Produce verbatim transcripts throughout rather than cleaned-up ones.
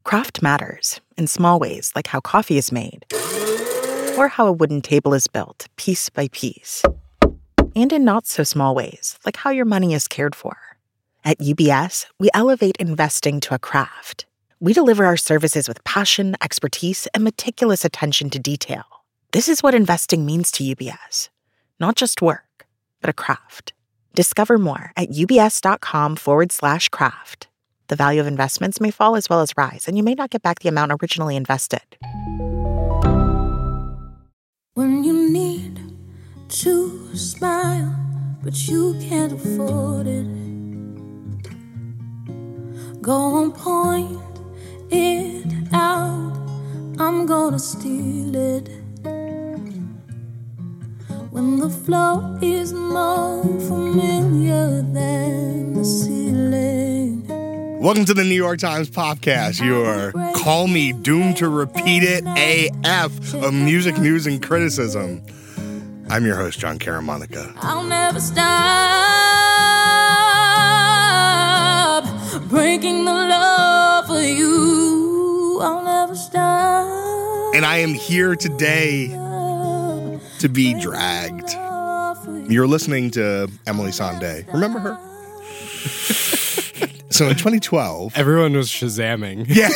Craft matters in small ways, like how coffee is made, or how a wooden table is built, piece by piece. And in not-so-small ways, like how your money is cared for. At U B S, we elevate investing to a craft. We deliver our services with passion, expertise, and meticulous attention to detail. This is what investing means to U B S. Not just work, but a craft. Discover more at ubs.com forward slash craft. The value of investments may fall as well as rise, and you may not get back the amount originally invested. When you need to smile, but you can't afford it, go on, point it out, I'm gonna steal it. When the floor is more familiar than the ceiling. Welcome to the New York Times Podcast, your call me doomed to repeat it A F of music news and criticism. I'm your host, John Caramonica. I'll never stop breaking the law for you. I'll never stop. And I am here today to be dragged. You're listening to Emeli Sandé. Remember her? So in twenty twelve... Everyone was Shazamming. Yeah.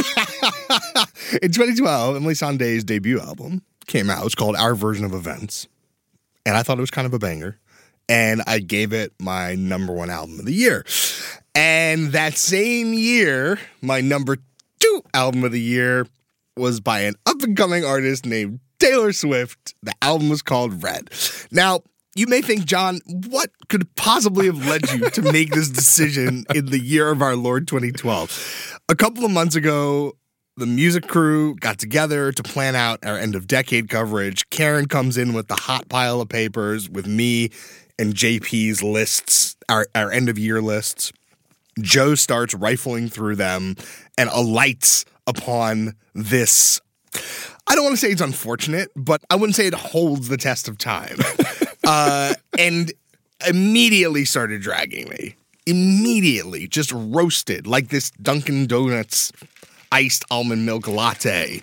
In twenty twelve, Emeli Sandé's debut album came out. It was called Our Version of Events. And I thought it was kind of a banger. And I gave it my number one album of the year. And that same year, my number two album of the year was by an up-and-coming artist named Taylor Swift. The album was called Red. Now, you may think, John, what could possibly have led you to make this decision in the year of our Lord twenty twelve? A couple of months ago, the music crew got together to plan out our end-of-decade coverage. Karen comes in with the hot pile of papers with me and J P's lists, our, our end-of-year lists. Joe starts rifling through them and alights upon this. I don't want to say it's unfortunate, but I wouldn't say it holds the test of time. uh, and immediately started dragging me. Immediately, just roasted like this Dunkin' Donuts iced almond milk latte.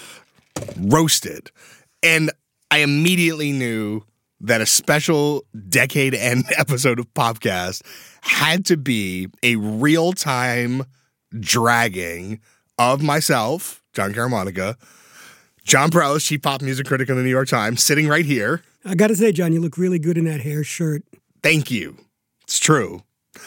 Roasted. And I immediately knew that a special decade end episode of Popcast had to be a real-time dragging of myself, John Caramonica, John Perellis, chief pop music critic of the New York Times, sitting right here. I got to say, John, you look really good in that hair shirt. Thank you. It's true.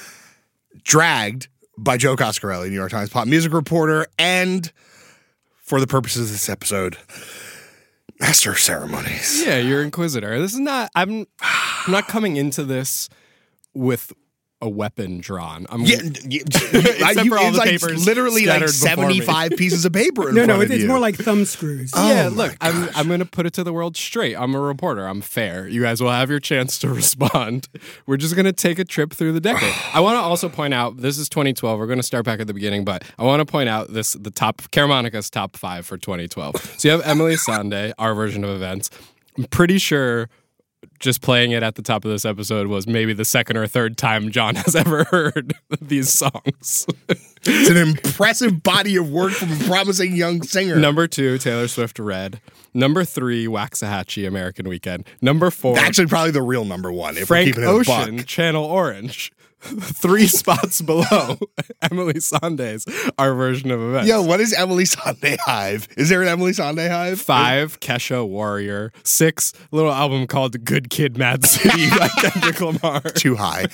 Dragged by Joe Coscarelli, New York Times pop music reporter, and for the purposes of this episode, master of ceremonies. Yeah, you're inquisitor. This is not. I'm. I'm not coming into this with a weapon drawn. I'm yeah, you, I, you, it's like literally like seventy-five pieces of paper in no, front no, of it's, you. it's more like thumb screws. Oh yeah, look, gosh. I'm I'm going to put it to the world straight. I'm a reporter. I'm fair. You guys will have your chance to respond. We're just going to take a trip through the decade. I want to also point out, this is twenty twelve. We're going to start back at the beginning, but I want to point out this the top Caramonica's top five for twenty twelve. So you have Emeli Sandé, Our Version of Events. I'm pretty sure just playing it at the top of this episode was maybe the second or third time John has ever heard these songs. It's an impressive body of work from a promising young singer. Number two, Taylor Swift, Red. Number three, Waxahachie, American Weekend. Number four, actually probably the real number one, if Frank we're keeping it a Ocean, buck. Channel Orange. Three spots below, Emeli Sandé's Our Version of Events. Yo, what is Emeli Sandé Hive? Is there an Emeli Sandé Hive? Five, Kesha, Warrior. Six, little album called Good Kid, Mad City by Kendrick Lamar. Too high.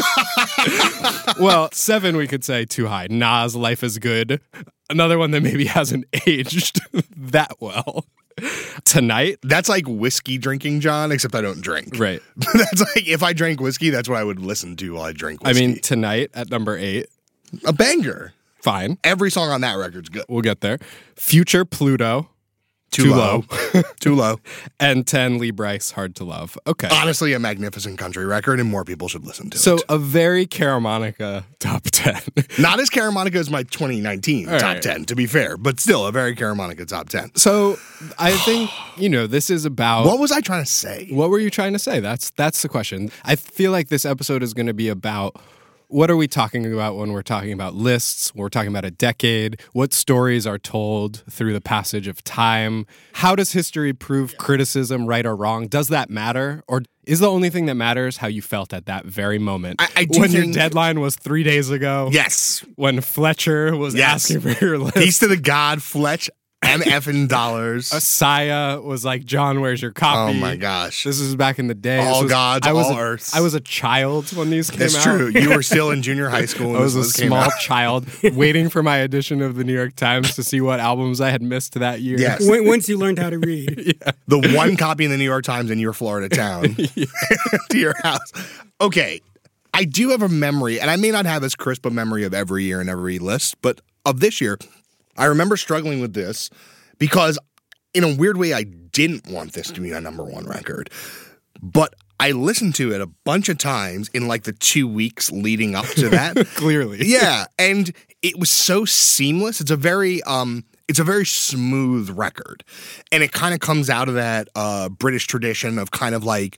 Well, seven, we could say too high. Nas, Life is Good. Another one that maybe hasn't aged that well. Tonight. That's like whiskey drinking, John, except I don't drink. Right. That's like, if I drank whiskey, that's what I would listen to while I drink whiskey. I mean, Tonight at number eight. A banger. Fine. Every song on that record's good. We'll get there. Future, Pluto. Too, Too low. low. Too low. And ten, Lee Bryce, Hard to Love. Okay. Honestly, a magnificent country record, and more people should listen to So it. a very Caramonica top ten. Not as Caramonica as my twenty nineteen All top right. ten, to be fair, but still a very Caramonica top ten. So I think, you know, this is about... What was I trying to say? What were you trying to say? That's that's the question. I feel like this episode is going to be about What are we talking about when we're talking about lists? When we're talking about a decade? What stories are told through the passage of time? How does history prove criticism right or wrong? Does that matter? Or is the only thing that matters how you felt at that very moment? I, I do when think, your deadline was three days ago? Yes. When Fletcher was Yes. asking for your list? Peace to the God, Fletch, M effing dollars. Saya was like, John, where's your copy? Oh my gosh. This is back in the day. All This was, gods, I was all a, earths. I was a child when these came That's out. true. You were still in junior high school when I was a this came small out. child waiting for my edition of the New York Times to see what albums I had missed that year. Yes. When- Once you learned how to read. The one copy in the New York Times in your Florida town to your house. Okay. I do have a memory, and I may not have as crisp a memory of every year and every list, but of this year, I remember struggling with this because in a weird way, I didn't want this to be a number one record. But I listened to it a bunch of times in like the two weeks leading up to that. Clearly. Yeah. And it was so seamless. It's a very, um, it's a very smooth record. And it kind of comes out of that uh, British tradition of kind of like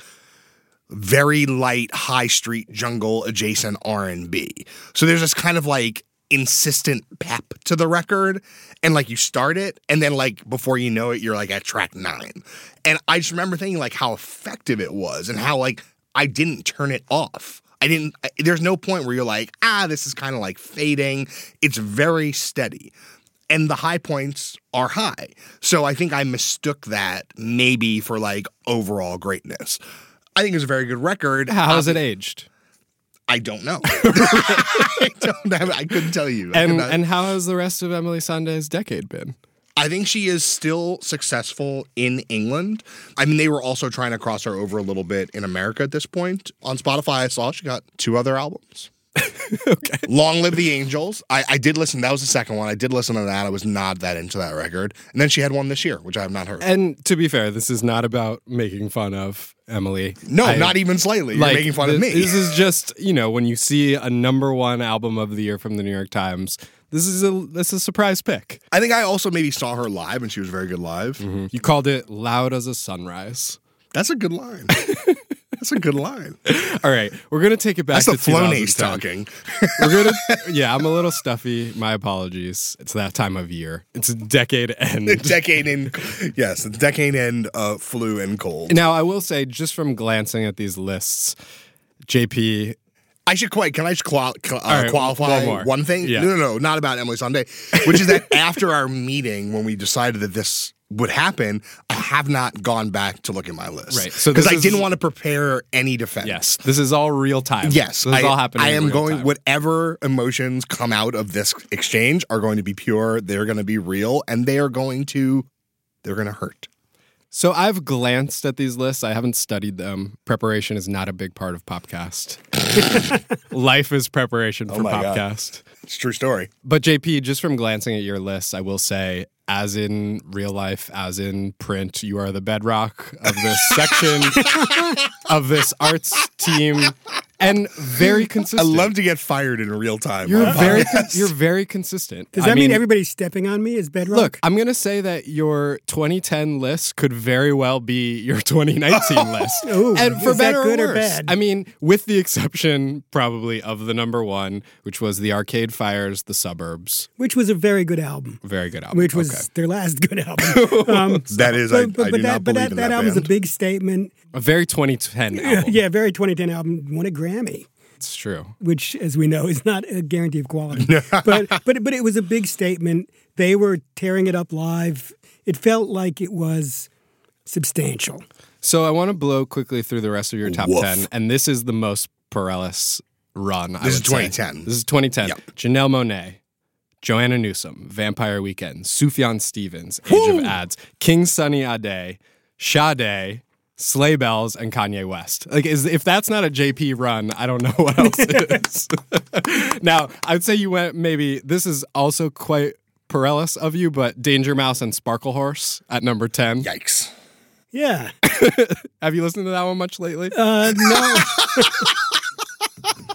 very light high street jungle adjacent R and B. So there's this kind of like insistent pep to the record, and like you start it and then like before you know it you're like at track nine, and I just remember thinking like how effective it was and how like I didn't turn it off. I didn't I, there's no point where you're like, ah, this is kind of like fading. It's very steady. And the high points are high. So I think I mistook that maybe for like overall greatness. I think it's a very good record. How has Um, it aged? I don't know. I don't have, I couldn't tell you. I And could not- and how has the rest of Emily Sandé's decade been? I think she is still successful in England. I mean, they were also trying to cross her over a little bit in America at this point. On Spotify, I saw she got two other albums. Okay. Long Live the Angels. I, I did listen. That was the second one. I did listen to that. I was not that into that record. And then she had one this year, which I have not heard. And to be fair, this is not about making fun of Emily. No, I- not even slightly. You're like, making fun of this- me. This is just, you know, when you see a number one album of the year from the New York Times, this is a this is a surprise pick. I think I also maybe saw her live, and she was very good live. You called it Loud as a Sunrise. That's a good line. That's a good line. All right, we're gonna take it back That's the to Flonase twenty ten. talking. We're gonna, yeah, I'm a little stuffy. My apologies. It's that time of year. It's a decade end. decade end, yes, the decade end uh, flu and cold. Now, I will say, just from glancing at these lists, J P, I should quite. Can I just qual- uh, right, qualify one more. one thing? Yeah. No, no, no, not about Emily Sandé. Which is that after our meeting, when we decided that this would happen, I have not gone back to look at my list. Right, so because this I is- didn't want to prepare any defense. yes, this is all real time. Yes, this is I, all happening. I in am real going. time. Whatever emotions come out of this exchange are going to be pure. They're going to be real, and they are going to. They're going to hurt. So I've glanced at these lists. I haven't studied them. Preparation is not a big part of Popcast. Life is preparation for my God. Popcast. It's a true story. But J P, just from glancing at your lists, I will say, as in real life, as in print, you are the bedrock of this section, of this arts team, and very I consistent. love to get fired in real time. You're on very, podcasts. you're very consistent. Does I that mean, mean everybody's stepping on me as bedrock? Look, I'm going to say that your twenty ten list could very well be your twenty nineteen list. Ooh, and for is that better good or or worse. bad? I mean, with the exception probably of the number one, which was the Arcade Fire's The Suburbs. Which was a very good album. Very good album. Which was Okay. their last good album. Um, That is, but, I, but, I but do that, not but believe that, in that that album's a band. big statement. a very twenty ten album. Yeah, very twenty ten album. Won a Grammy, It's true. which, as we know, is not a guarantee of quality. but but but it was a big statement. They were tearing it up live. It felt like it was substantial. So I want to blow quickly through the rest of your top Woof. ten, and this is the most Perellis run. I This is would say. twenty ten. This is twenty ten. Yep. Janelle Monáe, Joanna Newsom, Vampire Weekend, Sufjan Stevens, Age of Ads, King Sunny Ade, Sade, Sleigh Bells, and Kanye West. Like, is if that's not a J P run, I don't know what else is. Now, I'd say you went maybe. This is also quite Perellis of you, but Danger Mouse and Sparkle Horse at number ten. Yikes. Yeah. Have you listened to that one much lately? Uh, no.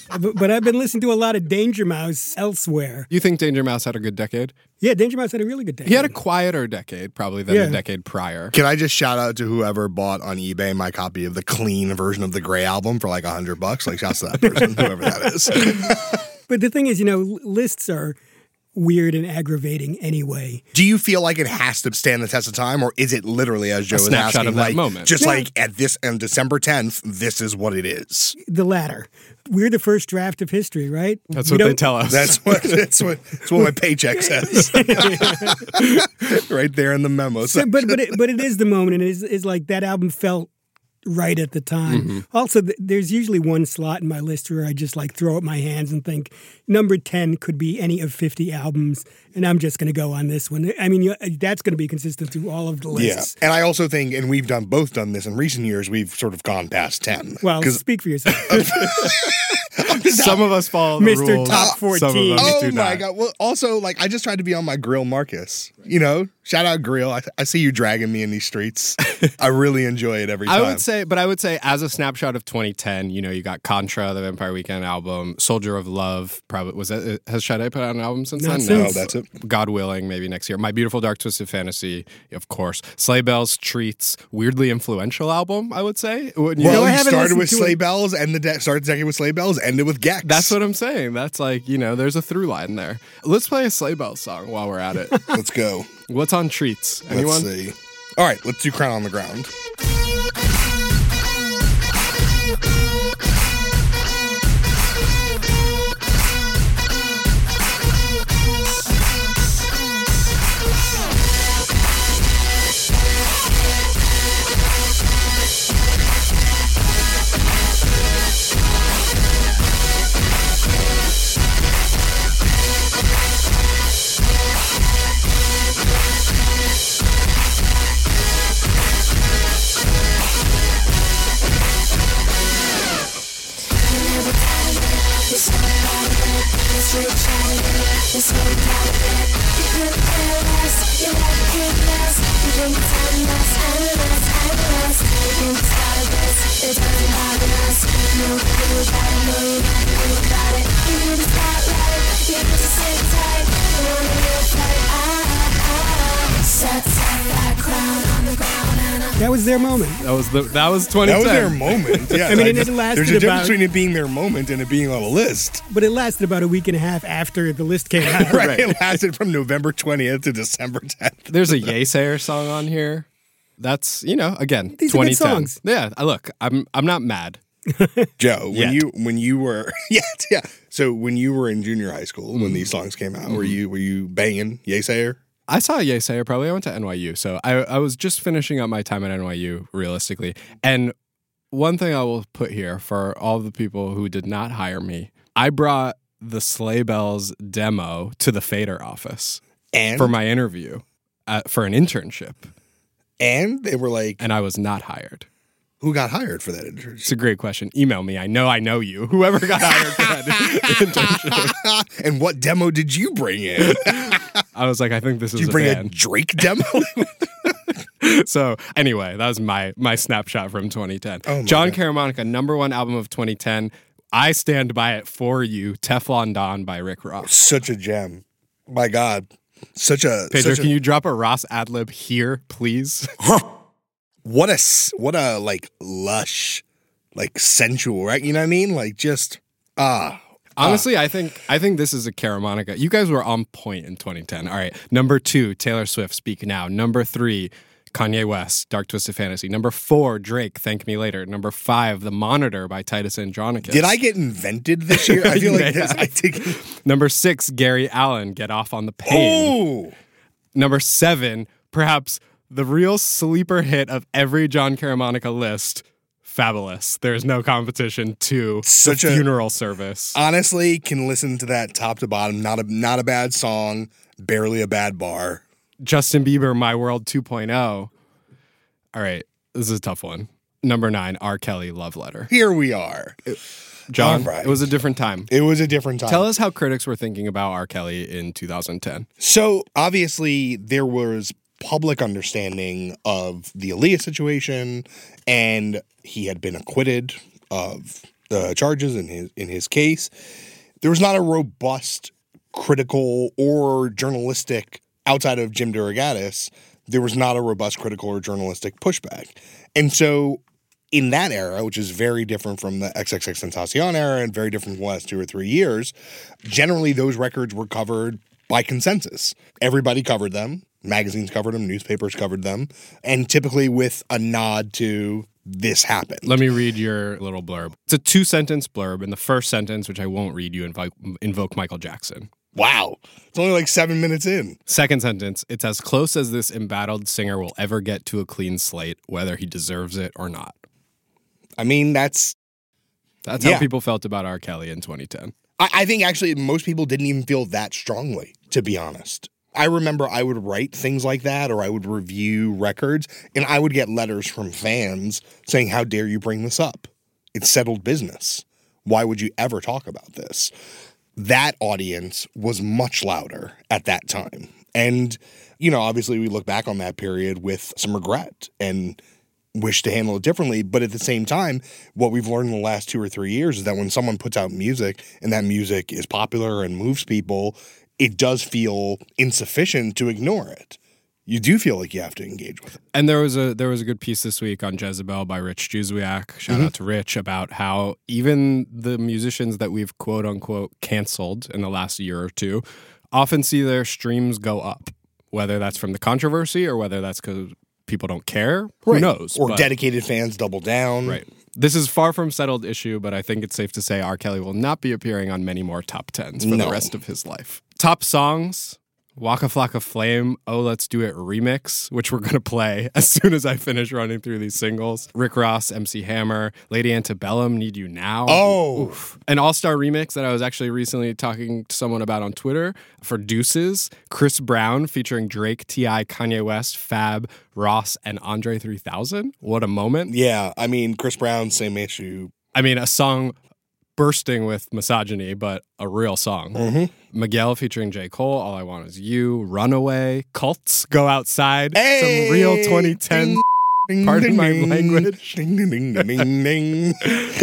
but, but I've been listening to a lot of Danger Mouse elsewhere. You think Danger Mouse had a good decade? Yeah, Danger Mouse had a really good decade. He had a quieter decade, probably, than Yeah. the decade prior. Can I just shout out to whoever bought on eBay my copy of the clean version of the Gray album for like a hundred bucks? Like, shouts to that person, whoever that is. But the thing is, you know, lists are weird and aggravating anyway. Do you feel like it has to stand the test of time, or is it literally, as Joe was snapshot asking, of that like, moment? just Yeah. like at this on December tenth, this is what it is? The latter. We're the first draft of history, right? That's We what they don't- tell us. That's what that's what that's what my paycheck says. Right there in the memo. So, but but it, but it is the moment, and it is, is like that album felt right at the time. Mm-hmm. Also, th- there's usually one slot in my list where I just like throw up my hands and think number ten could be any of fifty albums, and I'm just going to go on this one. I mean, you, that's going to be consistent through all of the Yeah, lists. and I also think, and we've done both done this in recent years. We've sort of gone past ten. Well, 'Cause- speak for yourself. Some of us follow the Mister rules. Top Some of fourteen. us oh do my not. god! Well, also, like, I just tried to be on my Grill Marcus. You know, shout out Grill. I, I see you dragging me in these streets. I really enjoy it every time. I would say, but I would say, as a snapshot of twenty ten, you know, you got Contra, the Vampire Weekend album, Soldier of Love. Probably was that has Sade put out an album since Not then? since. No, that's it. God willing, maybe next year. My Beautiful Dark Twisted Fantasy, of course. Sleigh Bells, Treats, weirdly influential album. I would say. Wouldn't you Well, know, I you haven't started listened with to Sleigh it. Bells, and the de- started the decade with Sleigh Bells, ended with Gex. That's what I'm saying. That's like, you know, there's a through line there. Let's play a Sleigh Bells song while we're at it. Let's go. What's on Treats? Anyone? Let's see. All right, let's do Crown on the Ground. That was their moment. That was the that was twenty ten. That was their moment. Yeah, I mean, like, it- it lasted there's a difference about- between it being their moment and it being on a list. But it lasted about a week and a half after the list came out. Right? Right. It lasted from November twentieth to December tenth. There's a Yesayer song on here. That's, you know, again, These are good twenty ten. songs. Yeah, I- look, I'm I'm not mad. Joe, when Yet. you when you were yeah yeah, so when you were in junior high school when these songs came out, were you were you banging Yesayer? I saw a Yesayer probably. I went to N Y U, so I I was just finishing up my time at N Y U realistically. And one thing I will put here for all the people who did not hire me, I brought the Sleigh Bells demo to the Fader office And for my interview at, for an internship, and they were like, and I was not hired. who got hired for that It's internship? a great question. Email me. I know I know you. Whoever got hired for that internship. And what demo did you bring in? I was like, I think this is Did you a bring a band. Drake demo? So anyway, that was my my snapshot from twenty ten. Oh my John God. Caramonica, number one album of twenty ten. I stand by it for you. Teflon Don by Rick Ross. Such a gem. My God. Such a Pedro, such a, can you drop a Ross ad lib here, please? what a s- what a like lush, like sensual, right? You know what I mean? Like just ah. Honestly, I think I think this is a Caramonica. You guys were on point in twenty ten. All right. Number two, Taylor Swift, Speak Now. Number three, Kanye West, Dark Twisted Fantasy. Number four, Drake, Thank Me Later. Number five, The Monitor by Titus Andronicus. Did I get invented this year? I feel You like may this, have. I think. Number six, Gary Allen, Get Off on the Pain. Oh, Number seven, perhaps the real sleeper hit of every John Caramonica list, Fabulous. There's no competition to Such the a- funeral service. honestly, can listen to that top to bottom. Not a not a bad song. Barely a bad bar. Justin Bieber, My World two point oh. All right, this is a tough one. Number nine, R. Kelly, Love Letter. Here we are. John, All right. it was a different time. It was a different time. Tell us how critics were thinking about R. Kelly in two thousand ten. So obviously there was public understanding of the Aaliyah situation, and he had been acquitted of uh, charges in his in his case. There was not a robust critical or journalistic, outside of Jim DeRogatis, there was not a robust critical or journalistic pushback. And so in that era, which is very different from the XXXTentacion era and very different from the last two or three years, generally those records were covered by consensus. Everybody covered them. Magazines covered them. Newspapers covered them. And typically with a nod to this happened. Let me read your little blurb. It's a two-sentence blurb. In the first sentence, which I won't read, you invoke, invoke Michael Jackson. Wow. It's only like seven minutes in. Second sentence, it's as close as this embattled singer will ever get to a clean slate, whether he deserves it or not. I mean, that's... That's yeah. how people felt about R. Kelly in twenty ten. I, I think actually most people didn't even feel that strongly, to be honest. I remember I would write things like that, or I would review records, and I would get letters from fans saying, how dare you bring this up? It's settled business. Why would you ever talk about this? That audience was much louder at that time. And, you know, obviously we look back on that period with some regret and wish to handle it differently. But at the same time, what we've learned in the last two or three years is that when someone puts out music and that music is popular and moves people, it does feel insufficient to ignore it. You do feel like you have to engage with it. And there was a there was a good piece this week on Jezebel by Rich Juzwiak. Shout Mm-hmm. out to Rich about how even the musicians that we've quote unquote canceled in the last year or two often see their streams go up, whether that's from the controversy or whether that's because people don't care. Who Right. knows? Or But- dedicated fans double down. Right. This is far from settled issue, but I think it's safe to say R. Kelly will not be appearing on many more top tens for No. the rest of his life. Top songs. Waka Flocka Flame, Oh Let's Do It remix, which we're going to play as soon as I finish running through these singles. Rick Ross, M C Hammer, Lady Antebellum, Need You Now. Oh. Oof. An all-star remix that I was actually recently talking to someone about on Twitter for Deuces. Chris Brown featuring Drake, T I, Kanye West, Fab, Ross, and Andre three thousand. What a moment. Yeah, I mean, Chris Brown, same issue. I mean, a song bursting with misogyny, but a real song. Mm-hmm. Miguel featuring J. Cole, All I Want Is You, Runaway, Cults, Go Outside, Hey! some real twenty ten. Ding, Pardon ding, my ding. language. Ding, ding, ding, ding, ding.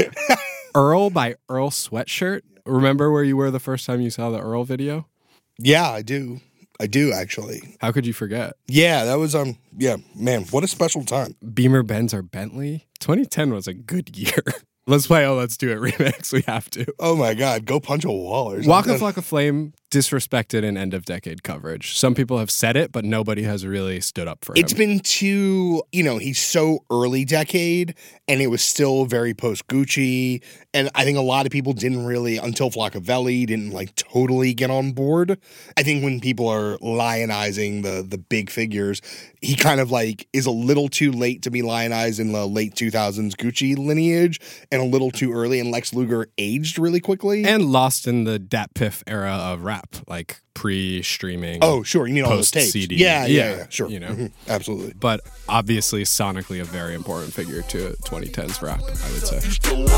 Earl by Earl Sweatshirt. Remember where you were the first time you saw the Earl video? Yeah, I do. I do, actually. How could you forget? Yeah, that was, um, yeah, man, what a special time. Beamer, Benz, or Bentley? twenty ten was a good year. Let's play Oh Let's Do It remix. We have to. Oh my God, go punch a wall or something. Waka Flocka Flame disrespected in end of decade coverage. Some people have said it, but nobody has really stood up for him. It's been too, you know, he's so early decade and it was still very post Gucci. And I think a lot of people didn't really, until Flockavelli, didn't like totally get on board. I think when people are lionizing the the big figures, he kind of like is a little too late to be lionized in the late two thousands Gucci lineage and a little too early. And Lex Luger aged really quickly. and lost in the Dat Piff era of rap, like pre-streaming. oh, sure. You mean all those tapes. Post-C D. Yeah, yeah, Yeah, yeah, sure. you know. Mhm, absolutely. But obviously, sonically, a very important figure to twenty tens rap, I would say.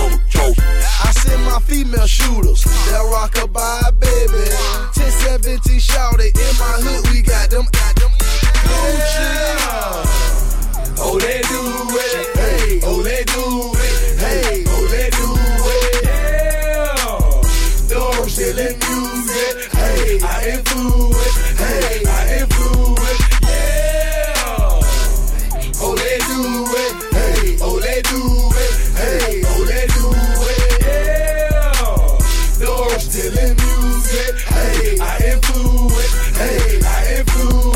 I send my female shooters that rock a bye, baby. ten seventeen shout it in my hood. We got them, got them. Oh, they do it. Hey, oh, they do it. Hey, oh, they do it. Yeah. No, I'm selling music. Hey, I influence. Hey, I influence. Yeah. Oh, they do it. Hey, oh, they do it. Hey, oh, they do it. Yeah. No, I'm selling music. Hey, I influence. Hey, I influence.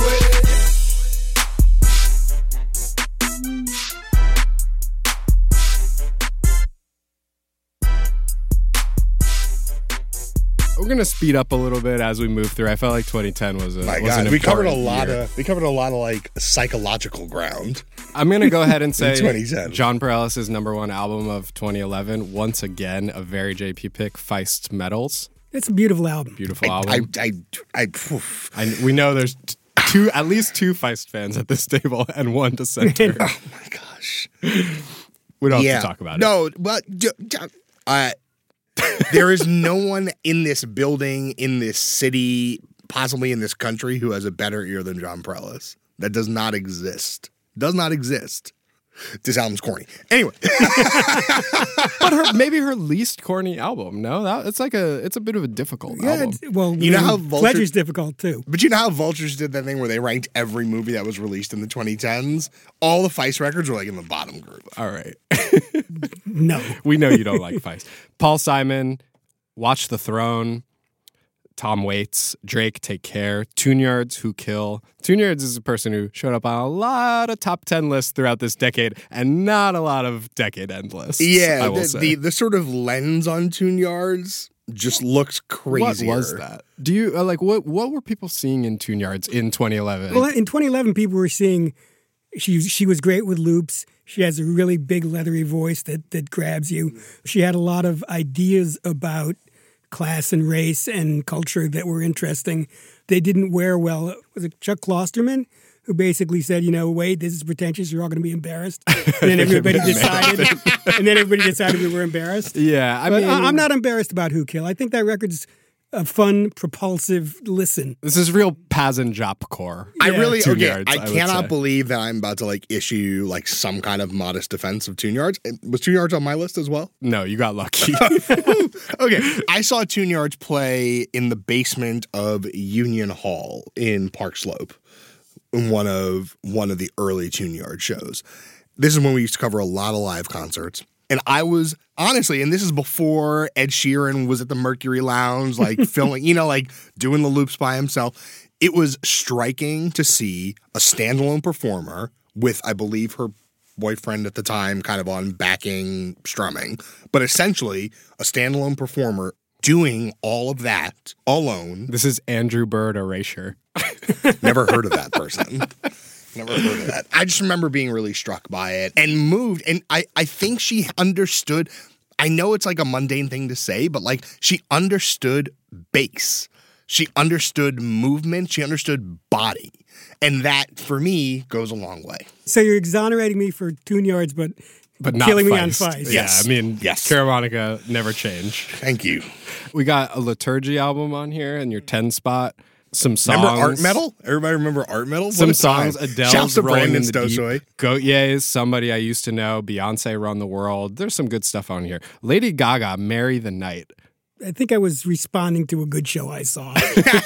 We're gonna speed up a little bit as we move through. I felt like twenty ten was a My was an God, we covered a important lot year. of we covered a lot of like psychological ground. I'm gonna go ahead and say twenty ten. John Perales' number one album of twenty eleven. Once again, a very J P pick. Feist Metals, It's a beautiful album. beautiful I, album. I, I, I, poof. I, we know there's t- two, at least two Feist fans at this table, and one dissenter. Oh my gosh. We don't yeah. have to talk about it. No, but d- d- uh, there is no one in this building, in this city, possibly in this country, who has a better ear than John Perales. That does not exist. Does not exist. This album's corny. Anyway. But her maybe her least corny album. No, that it's like a it's a bit of a difficult Yeah, album. it's- well, You know I mean, how Vulture- Pleasure's difficult too. But you know how Vultures did that thing where they ranked every movie that was released in the twenty tens? All the Feist records were like in the bottom group. All right. No. We know you don't like Feist. Paul Simon, Watch the Throne, Tom Waits, Drake, Take Care, Tune-Yards, Who Kill. Tune-Yards is a person who showed up on a lot of top ten lists throughout this decade and not a lot of decade end lists. Yeah, I will the, say. the the sort of lens on Tune Yards just looks crazy. What was that? Do you uh, like what? What were people seeing in Tune-Yards in twenty eleven? Well, in twenty eleven, people were seeing she she was great with loops. She has a really big leathery voice that that grabs you. She had a lot of ideas about class and race and culture that were interesting. They didn't wear well. Was it Chuck Klosterman who basically said, you know, wait, this is pretentious. You're all going to be embarrassed. And then everybody decided. and then everybody decided we were embarrassed. Yeah, I But mean, I- I'm not embarrassed about Who Kill. I think that record's a fun, propulsive listen. This is real Pazenjop core. I Yeah. really Tune okay. Yards, I I would cannot say. believe that I'm about to like issue like some kind of modest defense of Tune Yards. Was Tune Yards on my list as well? No, you got lucky. Okay, I saw Tune Yards play in the basement of Union Hall in Park Slope in one of one of the early Tune Yard shows. This is when we used to cover a lot of live concerts. And I was honestly, and this is before Ed Sheeran was at the Mercury Lounge, like filming, you know, like doing the loops by himself. It was striking to see a standalone performer with, I believe, her boyfriend at the time kind of on backing strumming, but essentially a standalone performer doing all of that alone. This is Andrew Bird Erasure. Never heard of that person. Never heard of that. I just remember being really struck by it and moved. And I, I think she understood. I know it's like a mundane thing to say, but like she understood bass. She understood movement. She understood body. And that, for me, goes a long way. So you're exonerating me for Tune Yards, but, But not killing me on Feist. Feist. Yeah, Yes. I mean, Yes. Caramonica never change. Thank you. We got a Liturgy album on here in your ten spot. Some songs. Remember Art Metal? Everybody remember Art Metal? What Some a time. songs. Adele's Shouts to Rolling Brandon in the Deep. Stosoy. Goatye's Somebody I Used to Know. Beyonce Run the World. There's some good stuff on here. Lady Gaga, Marry the Night. I think I was responding to a good show I saw.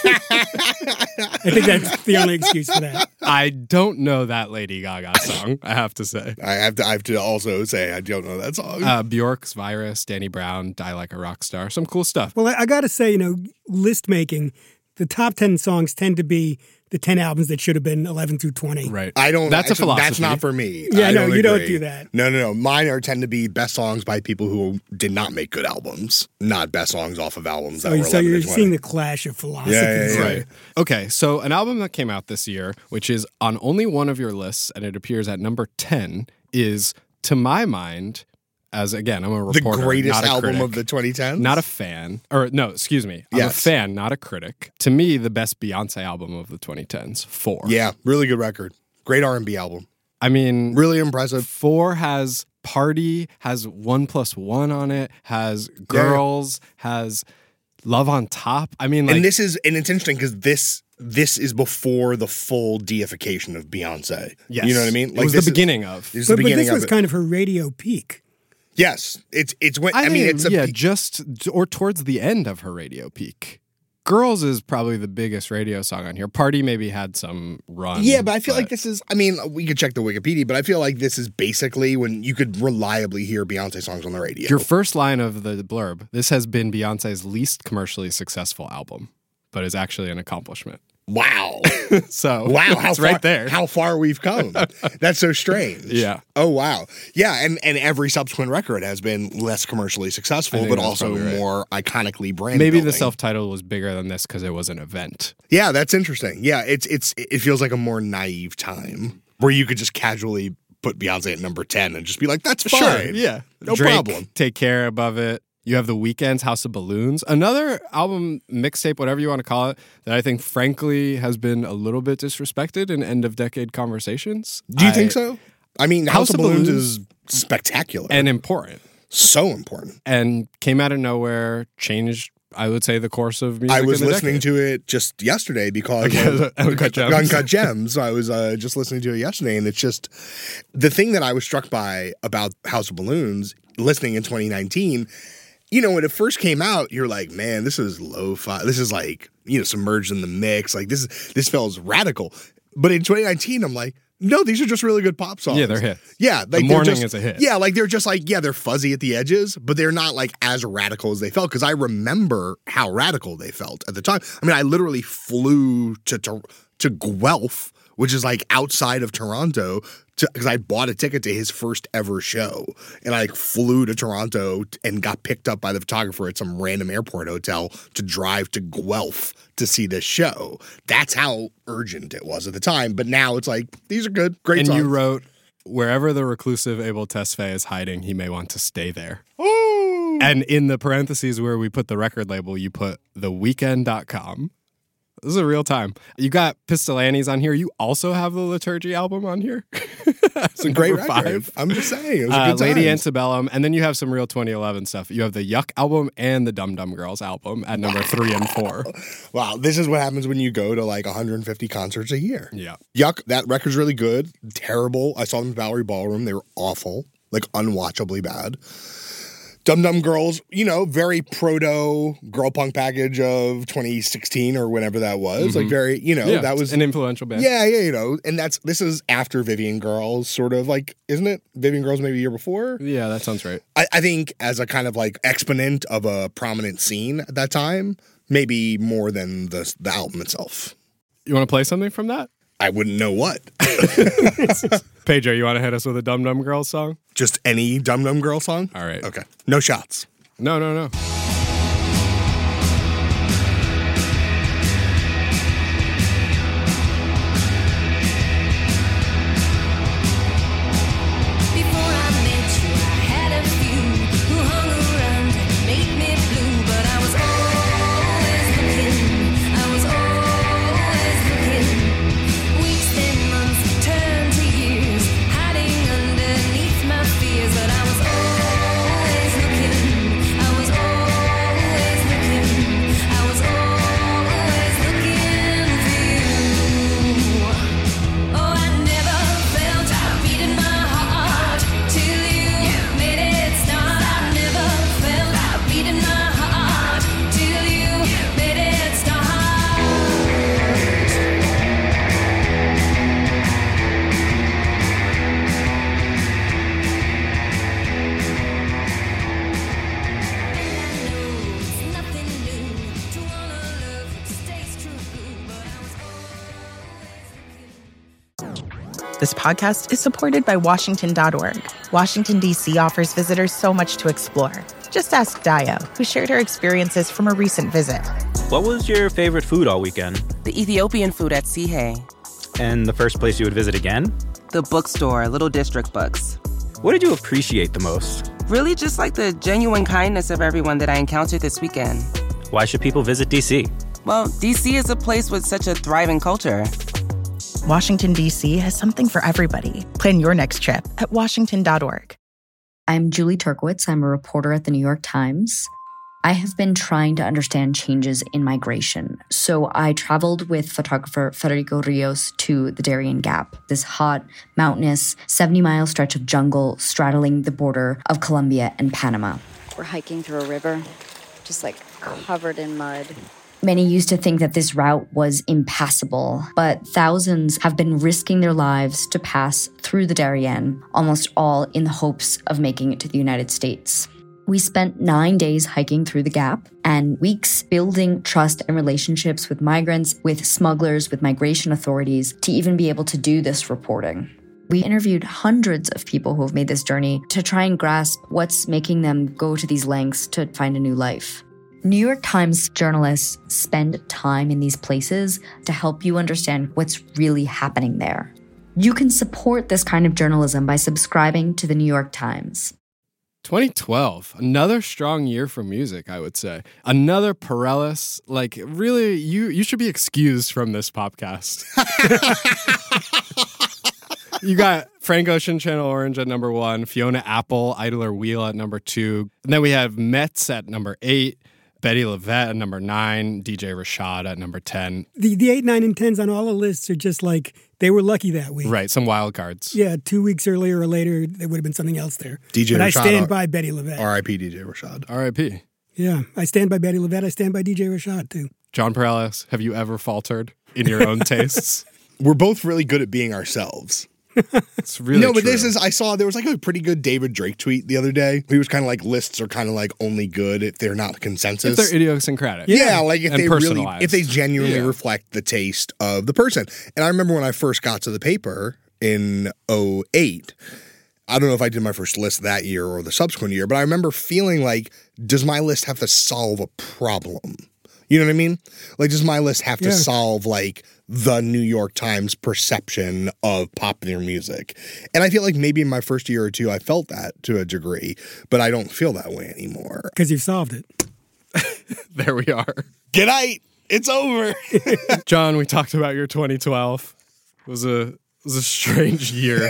I think that's the only excuse for that. I don't know that Lady Gaga song, I have to say. I have to I have to also say I don't know that song. Uh, Bjork's Virus, Danny Brown, Die Like a Rock Star. Some cool stuff. Well, I, I got to say, you know, list making, the top ten songs tend to be the ten albums that should have been eleven through twenty. Right. I don't. That's a actually, philosophy. That's not for me. Yeah, I no, you don't agree. do that. No, no, no. Mine are tend to be best songs by people who did not make good albums, not best songs off of albums that So, were so eleven you're to twenty. seeing the clash of philosophies. Yeah, yeah, yeah. Right. Okay, so an album that came out this year, which is on only one of your lists, and it appears at number ten, is, to my mind, as again, I'm a the reporter, greatest not a album critic, of the twenty tens. not a fan, or no, excuse me, I'm Yes. a fan, not a critic. To me, the best Beyonce album of the twenty tens, Four. Yeah, really good record. Great R and B album. I mean, Really impressive. Four has Party, has One Plus One on it, has Girls, has Love on Top. I mean, like, and this is and it's interesting because this this is before the full deification of Beyonce. yes. You know what I mean? It was this the is- beginning of. This is the But, but beginning this of was it. kind of her radio peak. Yes, it's it's when I, I, mean think, it's a yeah, pe- just or towards the end of her radio peak. Girls is probably the biggest radio song on here. Party maybe had some run. Yeah, but I feel like this is, I mean, we could check the Wikipedia, but I feel like this is basically when you could reliably hear Beyonce songs on the radio. Your first line of the blurb, this has been Beyonce's least commercially successful album, but is actually an accomplishment. wow. So Wow. How it's far, right there. How far we've come. That's so strange. Yeah. Oh, wow. Yeah. And, and every subsequent record has been less commercially successful, think but that's also probably right. more iconically branded. Maybe the self-titled was bigger than this because it was an event. Yeah, that's interesting. Yeah. It's, it's, it feels like a more naive time where you could just casually put Beyonce at number ten and just be like, that's fine. yeah. No Drake, problem. Take Care above it. You have The Weeknd's House of Balloons, another album, mixtape, whatever you want to call it, that I think, frankly, has been a little bit disrespected in end-of-decade conversations. Do you I- think so? I mean, House, of Balloons, is spectacular And important. so important. And came out of nowhere, changed I would say, the course of music. I was in the listening decade. to it just yesterday because Okay, of Uncut Gems. Uncut Gems. So I was uh, just listening to it yesterday, and it's just the thing that I was struck by about House of Balloons, listening in twenty nineteen. You know, when it first came out, you're like, man, this is lo-fi. This is like, you know, submerged in the mix. Like this, this feels radical. But in twenty nineteen, I'm like, no, these are just really good pop songs. Yeah, they're hits. Yeah, like The they're Morning just- is a hit. Yeah, like they're just like, yeah, they're fuzzy at the edges, but they're not like as radical as they felt. Because I remember how radical they felt at the time. I mean, I literally flew to to, to Guelph, which is like outside of Toronto, because I bought a ticket to his first ever show, and I like, flew to Toronto and got picked up by the photographer at some random airport hotel to drive to Guelph to see this show. That's how urgent it was at the time. But now it's like, these are good, great And songs. you wrote, wherever the reclusive Abel Tesfaye is hiding, he may want to stay there. Ooh. And in the parentheses where we put the record label, you put the weekend dot com. This is a real time. You got Pistol Annie's on here. You also have the Liturgy album on here. It's a great Number record. five. I'm just saying. It was a Uh, good Lady time. Antebellum, and then you have some real twenty eleven stuff. You have the Yuck album and the Dum Dum Girls album at number three and four. Wow, this is what happens when you go to like one hundred fifty concerts a year. Yeah. Yuck, that record's really good. Terrible. I saw them at Bowery Ballroom. They were awful, like unwatchably bad. Dum Dum Girls, you know, very proto girl punk package of twenty sixteen or whenever that was. Like very, you know, Yeah, that was an influential band. Yeah, yeah, you know, and that's this is after Vivian Girls, sort of like, isn't it? Vivian Girls maybe a year before. Yeah, that sounds right. I, I think as a kind of like exponent of a prominent scene at that time, maybe more than the the album itself. You want to play something from that? I wouldn't know what. Pedro, you want to hit us with a Dum Dum Girls song? Just any Dum Dum Girl song? All right. Okay. No shots. No, no, no. Before I met you, I had a few who hung around and made me blue, but I was always looking, I was always looking. Weeks then months turned to years, hiding underneath my fears, but I was always looking, I was always looking, I was always looking for you. Oh, I never felt a beat in my heart till you made it start. I never felt a beat in my heart till you made it start. It's nothing new to wanna love that stays true, but I was always looking. This podcast is supported by Washington dot org. Washington, D C offers visitors so much to explore. Just ask Dio, who shared her experiences from a recent visit. What was your favorite food all weekend? The Ethiopian food at Sihe. And the first place you would visit again? The bookstore, Little District Books. What did you appreciate the most? Really just like the genuine kindness of everyone that I encountered this weekend. Why should people visit D C? Well, D C is a place with such a thriving culture. Washington, D C has something for everybody. Plan your next trip at Washington dot org. I'm Julie Turkowitz. I'm a reporter at the New York Times. I have been trying to understand changes in migration. So I traveled with photographer Federico Rios to the Darien Gap, this hot, mountainous, seventy-mile stretch of jungle straddling the border of Colombia and Panama. We're hiking through a river, just like covered in mud. Many used to think that this route was impassable, but thousands have been risking their lives to pass through the Darien, almost all in the hopes of making it to the United States. We spent nine days hiking through the Gap and weeks building trust and relationships with migrants, with smugglers, with migration authorities to even be able to do this reporting. We interviewed hundreds of people who have made this journey to try and grasp what's making them go to these lengths to find a new life. New York Times journalists spend time in these places to help you understand what's really happening there. You can support this kind of journalism by subscribing to the New York Times. twenty twelve, another strong year for music, I would say. Another Pirellis. Like, really, you you should be excused from this podcast. You got Frank Ocean, Channel Orange at number one, Fiona Apple, Idler Wheel at number two. And then we have Mets at number eight, Betty LaVette at number nine, D J Rashad at number ten. The the eight, nine, and tens on all the lists are just like they were lucky that week. Right, some wild cards. Yeah, two weeks earlier or later, there would have been something else there. D J but Rashad, I stand R- by Betty LaVette. R I P D J Rashad. R I P Yeah, I stand by Betty LaVette. I stand by D J Rashad, too. John Perales, have you ever faltered in your own tastes? We're both really good at being ourselves. It's really no, but true. this is, I saw there was like a pretty good David Drake tweet the other day. He was kind of like, lists are kind of like only good if they're not consensus. If they're idiosyncratic. Yeah, like if and they really, personalized. if they genuinely Yeah. reflect the taste of the person. And I remember when I first got to the paper in oh eight, I don't know if I did my first list that year or the subsequent year, but I remember feeling like, does my list have to solve a problem? You know what I mean? Like, does my list have to Yeah. solve like the New York Times perception of popular music? And I feel like maybe in my first year or two, I felt that to a degree, but I don't feel that way anymore. Because you've solved it. There we are. Good night. It's over. John, we talked about your twenty twelve. It was a, it was a strange year.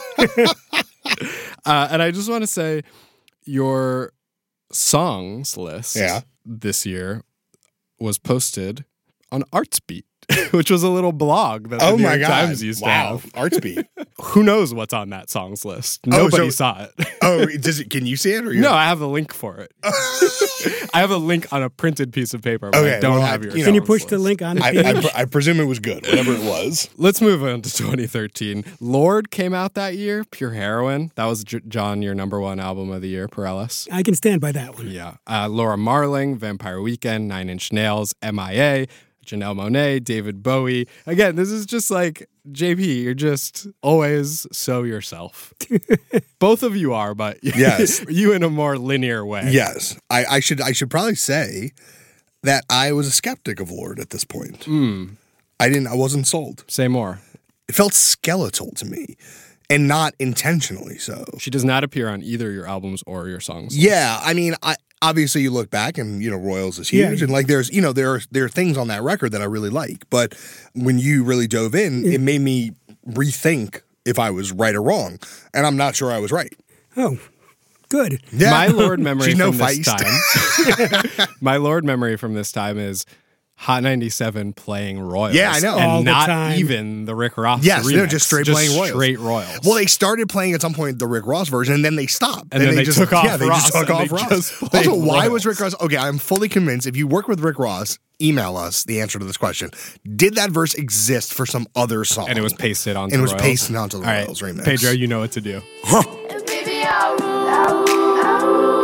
uh, and I just want to say your songs list Yeah. this year was posted on Artsbeat, which was a little blog that the Oh New my York God. Times used Wow. to have. Artsbeat. Who knows what's on that songs list? Oh, Nobody so- saw it. Oh, does it? Can you see it? Or you No, I have the link for it. I have a link on a printed piece of paper, but I Okay, don't well, have I- your you Can you songs push the list. link on the I, page? I, pre- I presume it was good, whatever it was. Let's move on to twenty thirteen. Lord came out that year. Pure Heroin. That was, J- John, your number one album of the year, Perellis. I can stand by that one. Yeah. Uh, Laura Marling, Vampire Weekend, Nine Inch Nails, M I A, Janelle Monáe, David Bowie. Again, this is just like, J P, you're just always so yourself. Both of you are, but Yes. you in a more linear way. Yes, I, I should. I should probably say that I was a skeptic of Lord at this point. Mm. I didn't. I wasn't sold. Say more. It felt skeletal to me, and not intentionally so. She does not appear on either your albums or your songs. Yeah, I mean, I obviously you look back and you know Royals is huge, Yeah. and like there's you know there are there are things on that record that I really like, but when you really dove in, it made me rethink if I was right or wrong, and I'm not sure I was right. Oh, good. Yeah. My Lord memory She's no from this feist. time. My Lord memory from this time is Hot ninety-seven playing Royals. Yeah, I know. And All the not time. even the Rick Ross Yes, remix. no, just straight playing Royals. Straight Royals. Well, they started playing at some point the Rick Ross version, and then they stopped. And then they just, took off Yeah, they Ross, just took and off they Ross. just played Also, why was Royals. Rick Ross? Okay, I'm fully convinced. If you work with Rick Ross, email us the answer to this question. Did that verse exist for some other song? and it was pasted onto And it was Royals. pasted onto the All right, Royals remix. Pedro, you know what to do. Baby, I rule, I rule, I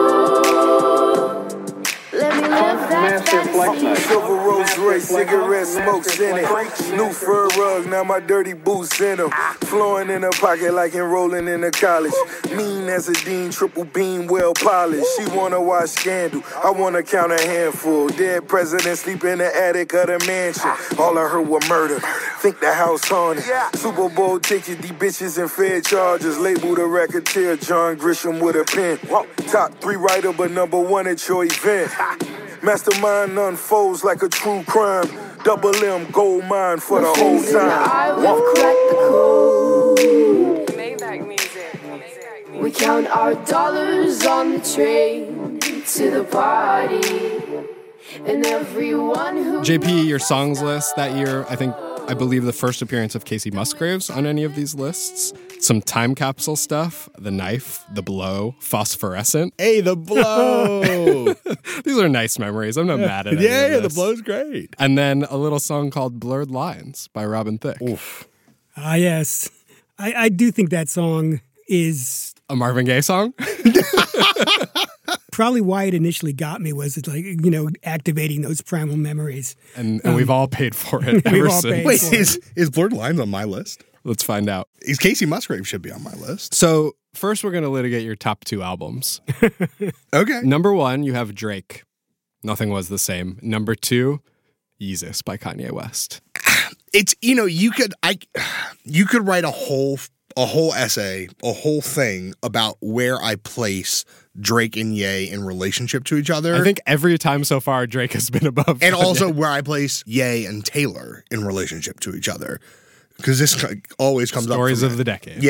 rule. Let me live that fantasy. Silver Rose Royce, cigarette smokes in it. New fur rug, now my dirty boots in them. Flowing in her pocket like enrolling in a college. Mean as a dean, triple beam, well polished. She wanna watch Scandal, I wanna count a handful. Dead president sleep in the attic of the mansion. All I heard was murder, think the house haunted. Super Bowl ticket, these bitches and Fed charges. Label the racketeer, John Grisham with a pen. Top three writer, but number one at your event. Mastermind unfolds like a true crime. Double M gold mine for the whole I time. will crack the code. Maybach music. We count our dollars on the train to the party. And everyone who J P, your songs list that year, I think, I believe the first appearance of Casey Musgraves on any of these lists. Some time capsule stuff, The Knife, The Blow, Phosphorescent. Hey, the blow. These are nice memories. I'm not mad at any yeah, of yeah, the this. blow's great. And then a little song called Blurred Lines by Robin Thicke. Ah, yes. I, I do think that song is A Marvin Gaye song? probably why it initially got me was it's like, you know, activating those primal memories. And, and we've all paid for it We've ever all since. paid. Wait, for it. is, is Blurred Lines on my list? Let's find out. Is Casey Musgrave should be on my list. So first we're going to litigate your top two albums. Okay. Number one, you have Drake. Nothing Was the Same. Number two, Yeezus by Kanye West. It's, you know, you could, I, you could write a whole, a whole essay, a whole thing about where I place Drake and Ye in relationship to each other. I think every time so far, Drake has been above and Kanye. also where I place Ye and Taylor in relationship to each other. Because this always comes Stories up. of the decade. Yeah.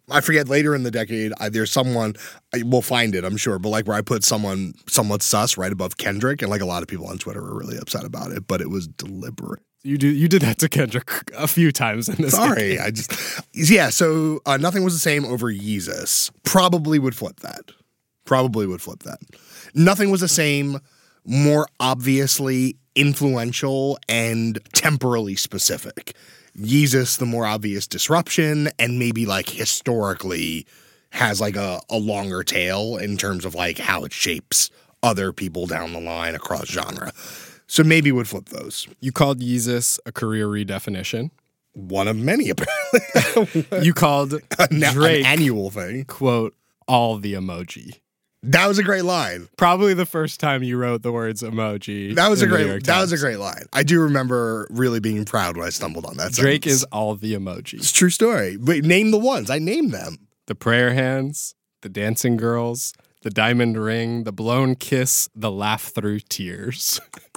I forget later in the decade, I, there's someone, I, we'll find it, I'm sure, but like where I put someone somewhat sus right above Kendrick, and like a lot of people on Twitter were really upset about it, but it was deliberate. You do you did that to Kendrick a few times in this. Sorry, decade. I just yeah. So uh, Nothing Was the Same over Yeezus. Probably would flip that. Probably would flip that. Nothing Was the Same. More obviously influential and temporally specific. Yeezus, the more obvious disruption, and maybe like historically has like a, a longer tail in terms of like how it shapes other people down the line across genre. So maybe would flip those. You called Yeezus a career redefinition. One of many, apparently. You called a, na- Drake, an annual thing. quote, all the emoji. That was a great line. Probably the first time you wrote the words emoji. That was a in the New great. York That was a Times. great line. I do remember really being proud when I stumbled on that. Drake sentence. is all the emojis. It's a true story. But name the ones. I named them. The prayer hands, the dancing girls, the diamond ring, the blown kiss, the laugh through tears.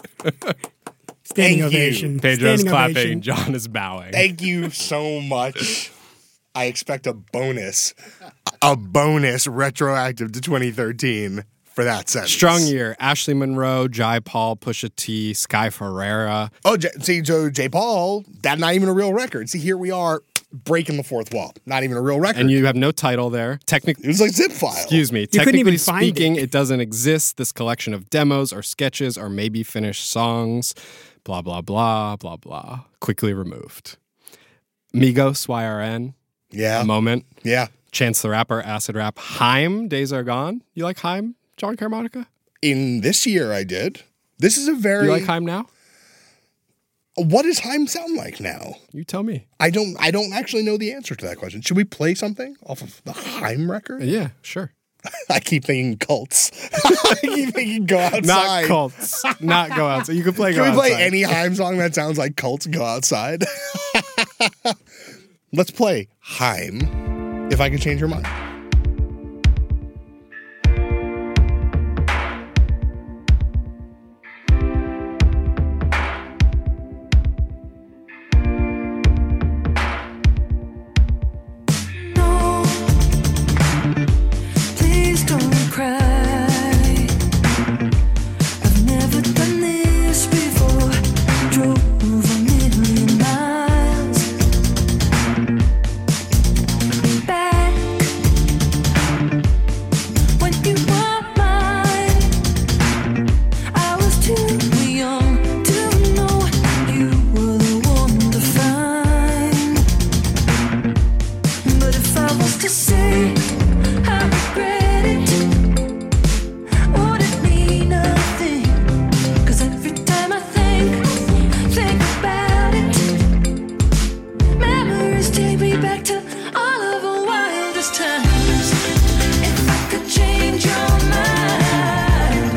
Standing Thank you. ovation. Pedro's Standing clapping. ovation. John is bowing. Thank you so much. I expect a bonus, a bonus retroactive to twenty thirteen for that sentence. Strong year. Ashley Monroe, Jai Paul, Pusha T, Sky Ferreira. Oh, J- see, so J. Paul, that's not even a real record. See, here we are breaking the fourth wall. Not even a real record. And you have no title there. Technically, it was like zip file. excuse me. couldn't Technically even find speaking, it. it doesn't exist. This collection of demos or sketches or maybe finished songs. Blah, blah, blah, blah, blah. Quickly removed. Migos, Y R N. Yeah. Moment. Yeah. Chance the Rapper, Acid Rap. Haim, Days Are Gone. You like Haim, John Carmonica? In this year, I did. This is a very. You like Haim now? What does Haim sound like now? You tell me. I don't. I don't actually know the answer to that question. Should we play something off of the Haim record? Yeah, sure. I keep thinking cults. I keep thinking go outside. Not cults. Not go outside. You can play Can go we play outside. any Haim song that sounds like cults go outside? Let's play Haim. If I could change your mind. No, please don't cry. I've never done this before. Drove a million miles back when you were mine. I was too young to know you were the one to find. But if I was to say I regret it, would it mean nothing? 'Cause every time I think, think about it, memories take me back to all of our wildest times. If I could change your mind,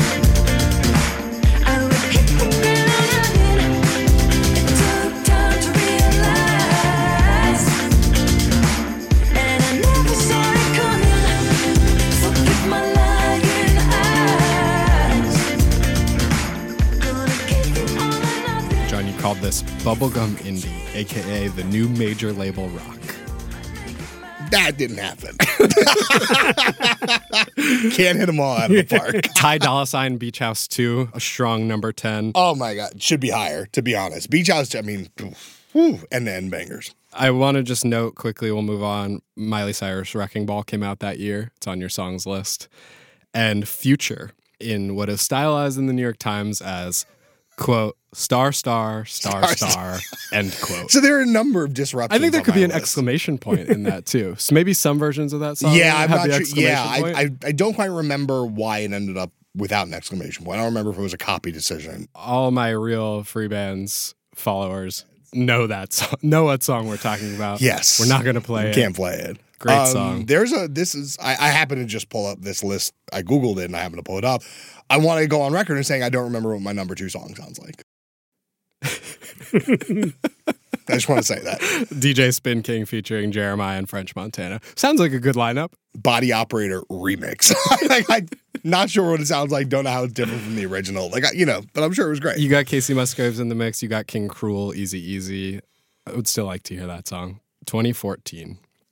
I would hit the ground running. It took time to realize. And I never saw it coming. Forgive my lying eyes. Gonna give you all or nothing. John, you called this bubblegum indie, a k a the new major label rock. That didn't happen. Can't hit them all out of the park. Ty Dolla Sign, Beach House two, a strong number ten. Oh my God. Should be higher, to be honest. Beach House, I mean, whew, end to end bangers. I want to just note quickly, we'll move on. Miley Cyrus' Wrecking Ball came out that year. It's on your songs list. And Future, in what is stylized in the New York Times as, quote, star, star, star, Star, star, end quote. So there are a number of disruptions. I think there on could be my an list. exclamation point in that too. So maybe some versions of that song Yeah, I'm have not the sure. exclamation Yeah, point. I, I, I don't quite remember why it ended up without an exclamation point. I don't remember if it was a copy decision. All my real free bands followers know that song, know what song we're talking about. Yes. We're not going to play You it. can't play it. Great Um, song. There's a, this is, I, I happen to just pull up this list. I Googled it and I happen to pull it up. I want to go on record and saying I don't remember what my number two song sounds like. I just want to say that. D J Spin King featuring Jeremiah and French Montana. Sounds like a good lineup. Body Operator remix. like, I'm not sure what it sounds like. Don't know how it's different from the original. Like, I- you know, but I'm sure it was great. You got Casey Musgraves in the mix. You got King Cruel, Easy Easy. I would still like to hear that song. twenty fourteen.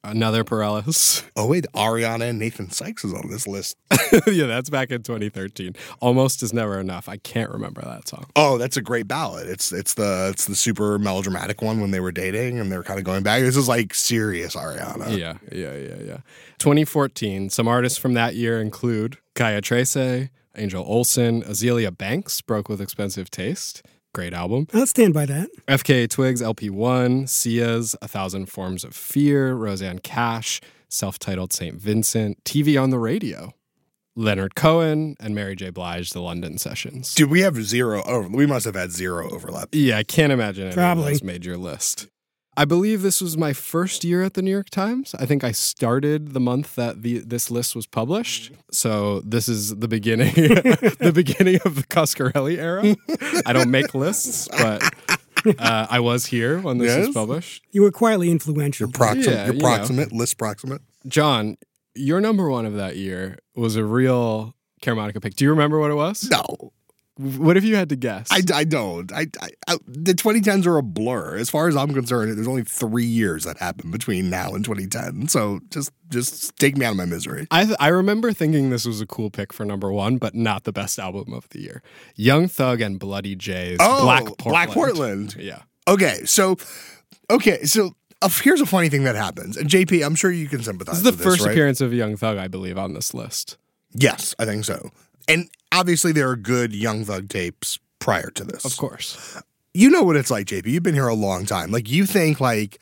Another Perellis. Oh, wait, Ariana and Nathan Sykes is on this list. Yeah, that's back in twenty thirteen. Almost Is Never Enough. I can't remember that song. Oh, that's a great ballad. It's it's the it's the super melodramatic one when they were dating and they were kind of going back. This is like serious Ariana. Yeah, yeah, yeah, yeah. twenty fourteen, some artists from that year include Kaya Trace, Angel Olsen, Azealia Banks, Broke with Expensive Taste. Great album. I'll stand by that. F K A Twigs, L P one, Sia's A Thousand Forms of Fear, Roseanne Cash, self-titled Saint Vincent, T V on the Radio, Leonard Cohen, and Mary J. Blige, The London Sessions. Dude, we have zero. Oh, we must have had zero overlap. Yeah, I can't imagine any Probably. of those made your list. I believe this was my first year at the New York Times. I think I started the month that the this list was published. So this is the beginning, the beginning of the Coscarelli era. I don't make lists, but uh, I was here when this Yes. was published. You were quietly influential. You're, proxim- Yeah, you're you know. proximate, list proximate. John, your number one of that year was a real Caramonica pick. Do you remember what it was? No, What if you had to guess? I, I don't. I, I, I the twenty tens are a blur. As far as I'm concerned, there's only three years that happened between now and twenty ten. So just just take me out of my misery. I th- I remember thinking this was a cool pick for number one, but not the best album of the year. Young Thug and Bloody J's Oh, Black Portland. Black Portland. Yeah. Okay, so okay, so uh, here's a funny thing that happens. And J P, I'm sure you can sympathize. This is the with first this, right? appearance of Young Thug, I believe, on this list. Yes, I think so. And obviously, there are good Young Thug tapes prior to this. Of course. You know what it's like, J P. You've been here a long time. Like, you think, like,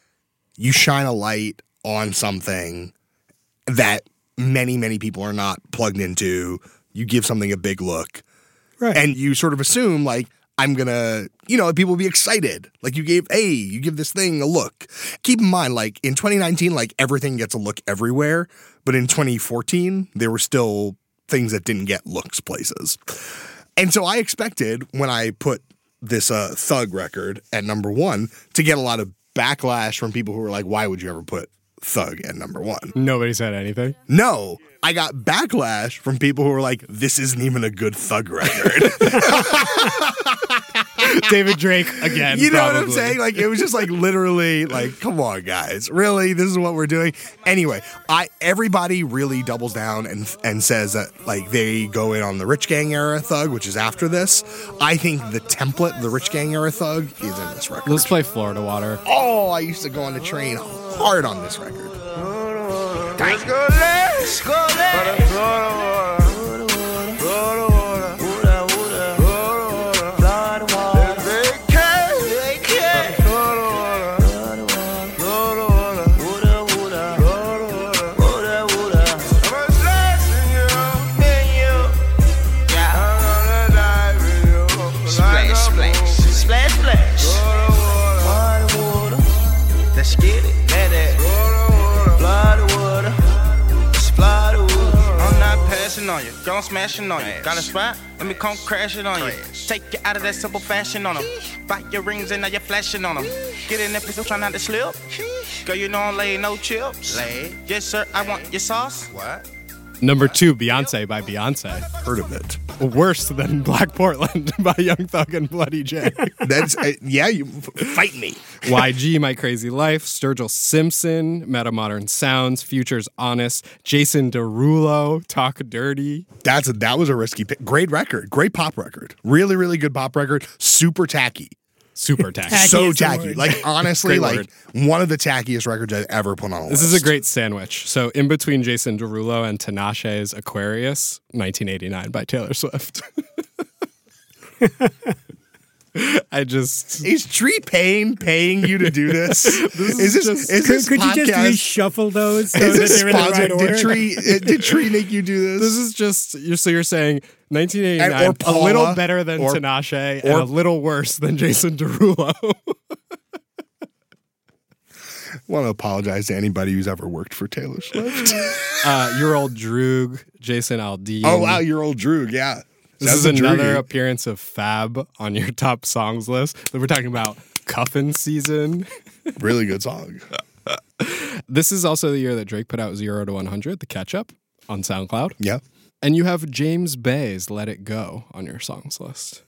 you shine a light on something that many, many people are not plugged into. You give something a big look. Right. And you sort of assume, like, I'm going to, you know, people will be excited. Like, you gave, hey, you give this thing a look. Keep in mind, like, in twenty nineteen, like, everything gets a look everywhere. But in twenty fourteen, there were still things that didn't get looks places. And so I expected when I put this uh, Thug record at number one to get a lot of backlash from people who were like, why would you ever put Thug at number one? Nobody said anything. No, I got backlash from people who were like, this isn't even a good Thug record. David Drake again. You know what I'm probably. saying? Like, it was just like literally like, come on, guys. Really? This is what we're doing? Anyway, I everybody really doubles down and and says that like they go in on the Rich Gang era Thug, which is after this. I think the template, the Rich Gang era Thug, is in this record. Let's play Florida Water. Oh, I used to go on the train hard on this record. Let's go, let's go, let's go. Let's get it, let it. Blood water, splatter water. I'm not passing on you, gon' smashing on you. Got a spot? Let me come crashing on you. Take you out of that simple fashion on them. Buy your rings and now you're flashing on them. Get in that pistol, try not to slip. Girl, you know I'm laying no chips. Lay. Yes, sir, I want your sauce. What? Number two, Beyonce by Beyonce. Heard of it. Worse than Black Portland by Young Thug and Bloody J. That's, uh, yeah, you fight me. Y G, My Crazy Life, Sturgill Simpson, Meta Modern Sounds, Future's Honest, Jason Derulo, Talk Dirty. That's a, that was a risky pick. Great record. Great pop record. Really, really good pop record. Super tacky. Super tacky. Tacky So is the tacky. word. Like, honestly, Great like, word. one of the tackiest records I've ever put on a This list. is a great sandwich. So in between Jason Derulo and Tinashe's Aquarius, nineteen eighty-nine by Taylor Swift. I just... Is Tree Payne paying you to do this? This is is this, just- is Could, this could you just podcast- reshuffle those so Is that this they're in the right sponsored? order? Did Tree, uh, did Tree make you do this? This is just... You're, so you're saying nineteen eighty-nine, And- or a Paula, little better than or- Tinashe, or- and a little worse than Jason Derulo. I want to apologize to anybody who's ever worked for Taylor Swift. uh, Your Old Droog, Jason Aldean. Oh, wow, your old Droog, yeah. This That's is a another Droogie. appearance of Fab on your top songs list. We're talking about Cuffin' Season. Really good song. This is also the year that Drake put out zero to one hundred, the catch-up, on SoundCloud. Yeah. And you have James Bay's Let It Go on your songs list.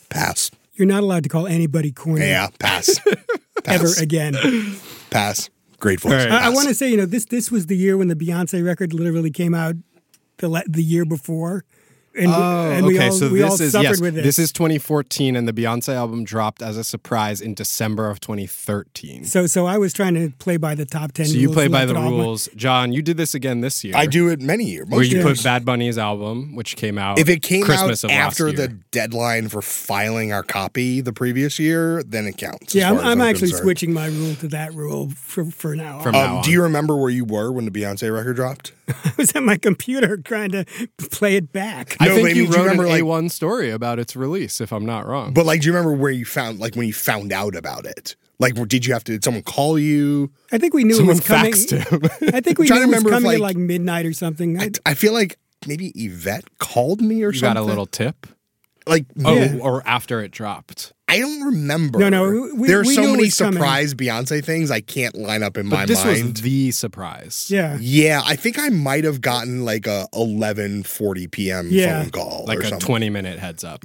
Pass. You're not allowed to call anybody corny Yeah, pass. ever Pass. again. Pass. Grateful. Very I, I want to say, you know, this this was the year when the Beyonce record literally came out the le- the year before. And, Oh, and we okay. all, so we all this is suffered yes, with it. this is twenty fourteen, and the Beyonce album dropped as a surprise in December of twenty thirteen. So so I was trying to play by the top ten So rules. you play by left the it all- rules, John. You did this again this year. I do it many years. Where you years. put Bad Bunny's album, which came out If it came Christmas out of after last year. the deadline for filing our copy the previous year, then it counts. as Yeah, I'm, far as I'm actually concerned. switching my rule to that rule for, for now. From on. now Um, on. do you remember where you were when the Beyonce record dropped? I was at my computer trying to play it back. I No, think but I you mean, do you wrote remember, an like- A one story about its release, if I'm not wrong. But like, do you remember where you found, like, when you found out about it? Like, did you have to? Did someone call you? I think we knew Someone it was coming. faxed him. I think we I'm trying knew to it was remember if, coming at like- like midnight or something. I, I feel like maybe Yvette called me or You something. got a little tip. like, Oh, Yeah. or after it dropped. I don't remember. No, no, we- there are we so knew it many was coming. surprise Beyonce things I can't line up in But my this mind. was the surprise. yeah. Yeah, I think I might have gotten like a eleven forty p.m. Yeah. phone call, Like or a something. twenty minute heads up.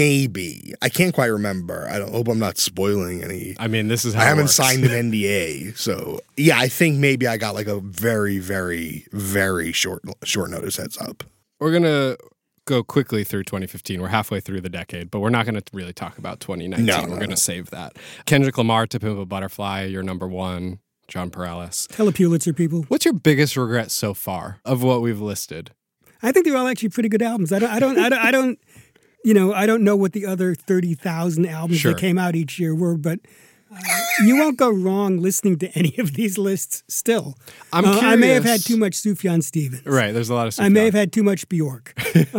Maybe I can't quite remember. I don't hope I'm not spoiling any. I mean, this is how I it haven't works. signed an N D A, so yeah, I think maybe I got like a very, very, very short short notice heads up. We're going to go quickly through twenty fifteen. We're halfway through the decade, but we're not going to really talk about twenty nineteen. No, we're no, going to no. save that. Kendrick Lamar, To Pimp a Butterfly, your number one. John Perales. Tell the Pulitzer people. What's your biggest regret so far of what we've listed? I think they're all actually pretty good albums. I don't, I don't, I don't, I don't you know, I don't know what the other thirty thousand albums Sure. that came out each year were, but uh, you won't go wrong listening to any of these lists still. I'm Uh, I may have curious- had too much Sufjan Stevens. Right, there's a lot of I may Sufjan. have had too much Bjork.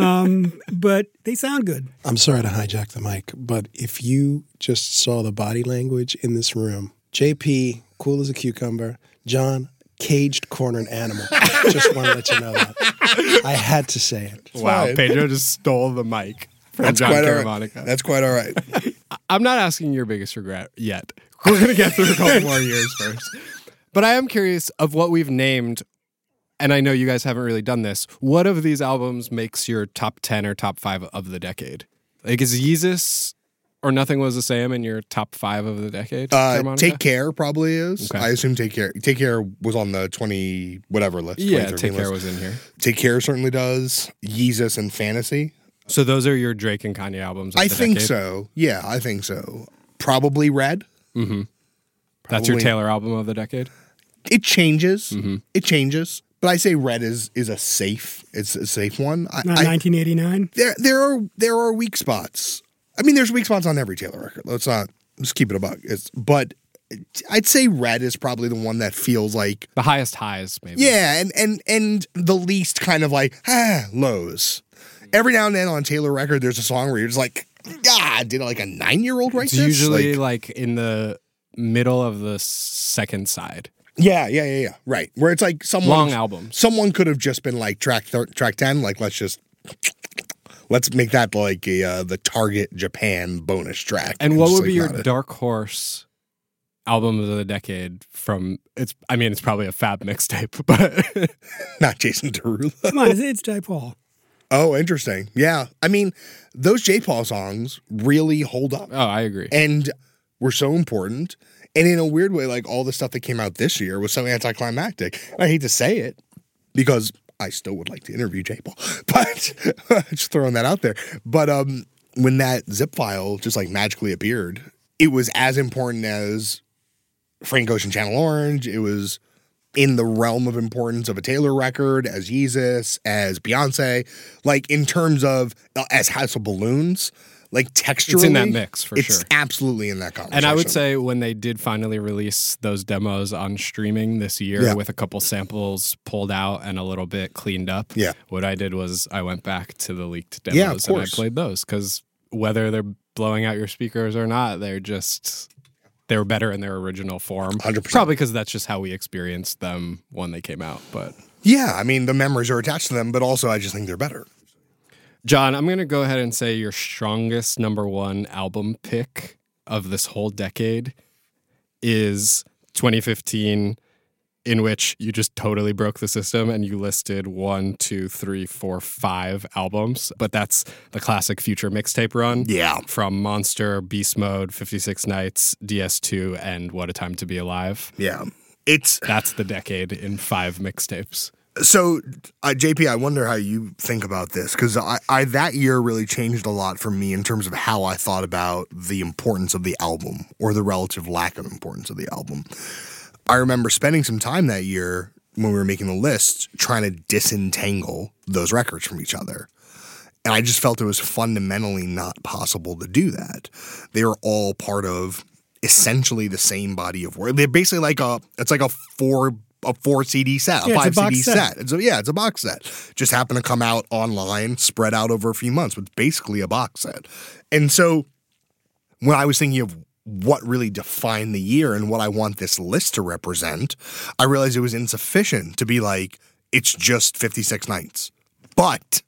um, but they sound good. I'm sorry to hijack the mic, but if you just saw the body language in this room, J P, cool as a cucumber, John, caged cornered animal. Just want to let you know that. I had to say it. Wow, fine. Pedro just stole the mic from That's John quite all right. Caramanica. That's quite all right. I'm not asking your biggest regret yet. We're going to get through a couple more years first. But I am curious of what we've named, and I know you guys haven't really done this. What of these albums makes your top ten or top five of the decade? Like, is Yeezus or Nothing Was the Same in your top five of the decade? Uh, Caramanica? Take Care probably is. Okay. I assume Take Care. Take Care was on the twenty whatever list. Yeah, twenty thirteen Take Care list. was in here. Take Care certainly does. Yeezus and Fantasy. So those are your Drake and Kanye albums of I the think decade? so. Yeah, I think so. Probably Red. Mm-hmm. That's your Probably- Taylor album of the decade? It changes. Mm-hmm. It changes. But I say Red is is a safe. It's a safe one. I, Not I- nineteen eighty-nine. there there are there are weak spots. I mean, there's weak spots on every Taylor record. Let's not let's keep it a buck. It's, but I'd say Red is probably the one that feels like The highest highs, maybe. yeah, and and and the least kind of like ah lows. Every now and then on Taylor record, there's a song where you're just like, ah, did like a nine year old write It's this? usually Like, like in the middle of the second side. yeah, yeah, yeah, yeah, right. Where it's like someone Long albums. Someone could have just been like track thir- track ten, like let's just let's make that like a uh, the Target Japan bonus track. And what just, would like, be your not a- dark horse album of the decade from it's I mean it's probably a Fab mixtape, but not Jason Derulo? Come on, it's, it's Jay Paul. Oh, interesting. Yeah, I mean those J. Paul songs really hold up. oh, I agree. And were so important. And in a weird way, like all the stuff that came out this year was so anticlimactic. I hate to say it because I still would like to interview J. Paul, but just throwing that out there. But um, when that zip file just like magically appeared, it was as important as Frank Ocean Channel Orange. It was in the realm of importance of a Taylor record, as Yeezus, as Beyonce, like in terms of uh, as House of Balloons. Like texturally, It's in that mix, for it's sure. absolutely in that conversation. And I would say when they did finally release those demos on streaming this year Yeah. with a couple samples pulled out and a little bit cleaned up, Yeah. what I did was I went back to the leaked demos Yeah, of and I course. played those because whether they're blowing out your speakers or not, they're just they were better in their original form. one hundred percent. Probably because that's just how we experienced them when they came out. But yeah, I mean the memories are attached to them, but also I just think they're better. John, I'm going to go ahead and say your strongest number one album pick of this whole decade is twenty fifteen, in which you just totally broke the system and you listed one, two, three, four, five albums. But that's the classic Future mixtape run. Yeah. From Monster, Beast Mode, fifty-six Nights, D S two, and What a Time to Be Alive. Yeah. It's That's the decade in five mixtapes. So, uh, J P, I wonder how you think about this, because I, I that year really changed a lot for me in terms of how I thought about the importance of the album or the relative lack of importance of the album. I remember spending some time that year when we were making the list trying to disentangle those records from each other. And I just felt it was fundamentally not possible to do that. They are all part of essentially the same body of work. They're basically like a, it's like a four a four C D set, a Yeah, it's a five box C D set. set. It's a, yeah, it's a box set. Just happened to come out online, spread out over a few months, but it's basically a box set. And so when I was thinking of what really defined the year and what I want this list to represent, I realized it was insufficient to be like, it's just fifty-six nights. But,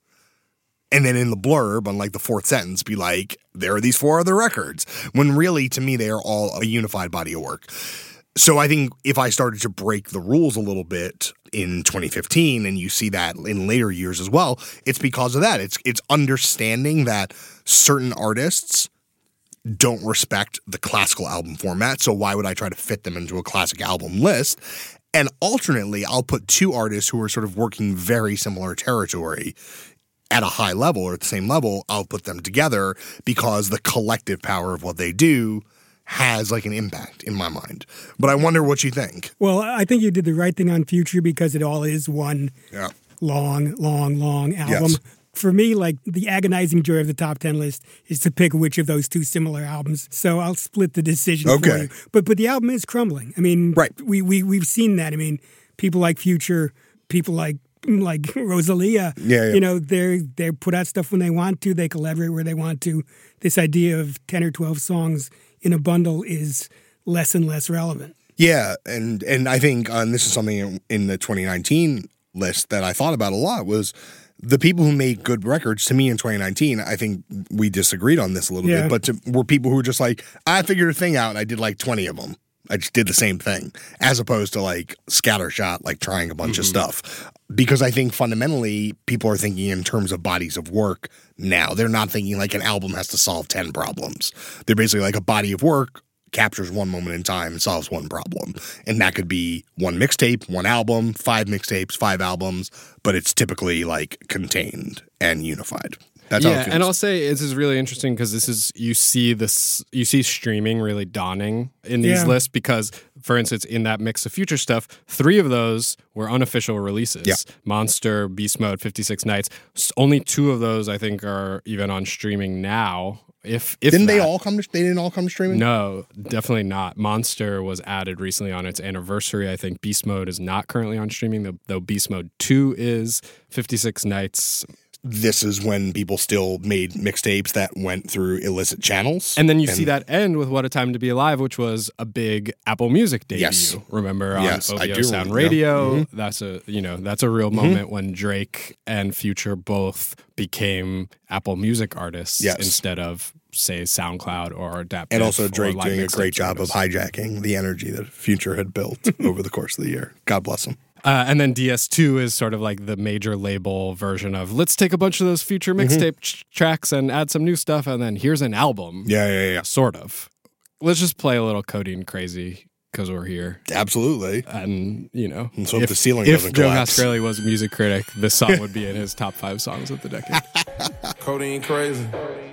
and then in the blurb, on like the fourth sentence, be like, there are these four other records. When really, to me, they are all a unified body of work. So I think if I started to break the rules a little bit in twenty fifteen, and you see that in later years as well, it's because of that. It's it's understanding that certain artists don't respect the classical album format, so why would I try to fit them into a classic album list? And alternately, I'll put two artists who are sort of working very similar territory at a high level or at the same level. I'll put them together because the collective power of what they do has like an impact in my mind. But I wonder what you think. Well, I think you did the right thing on Future because it all is one Yeah. long, long, long album. Yes. For me, like the agonizing joy of the top ten list is to pick which of those two similar albums. So I'll split the decision for Okay. you. But but the album is crumbling. I mean, Right. we we we've seen that. I mean, people like Future, people like like Rosalia, Yeah, yeah. you know, they're they put out stuff when they want to, they collaborate where they want to. This idea of ten or twelve songs in a bundle is less and less relevant. Yeah, and and I think, uh, and this is something in, in the twenty nineteen list that I thought about a lot, was the people who make good records. To me in twenty nineteen, I think we disagreed on this a little Yeah. bit, but to, were people who were just like, I figured a thing out and I did like twenty of them. I just did the same thing, as opposed to like scattershot, like trying a bunch of stuff. Because I think fundamentally people are thinking in terms of bodies of work now. They're not thinking like an album has to solve ten problems. They're basically like a body of work captures one moment in time and solves one problem. And that could be one mixtape, one album, five mixtapes, five albums, but it's typically like contained and unified. That's how it yeah, feels. and I'll say this is really interesting because this is you see this you see streaming really dawning in these Yeah. lists because, for instance, in that mix of Future stuff, three of those were unofficial releases: Yeah. Monster, Beast Mode, fifty-six Nights. S- Only two of those I think are even on streaming now. If if didn't they that. all come to, they didn't all come to streaming? No, definitely not. Monster was added recently on its anniversary. I think Beast Mode is not currently on streaming, though, though Beast Mode two is. fifty-six Nights. This is when people still made mixtapes that went through illicit channels. And then you see that end with What a Time to Be Alive, which was a big Apple Music debut. Yes. Remember on Yes, I O V O do Sound remember, yeah. Radio? Mhm. That's a you know, that's a real moment when Drake and Future both became Apple Music artists Yes. instead of, say, SoundCloud or Adapt. And also Drake doing a great job of hijacking the energy that Future had built over the course of the year. God bless him. Uh, and then D S two is sort of like the major label version of let's take a bunch of those Future Mm-hmm. mixtape ch- tracks and add some new stuff, and then here's an album. Yeah, yeah, yeah. Sort of. Let's just play a little Codeine Crazy because we're here. Absolutely. And, you know, And so if the ceiling if doesn't Joe collapse. Coscarelli was a music critic, this song would be in his top five songs of the decade. Codeine crazy.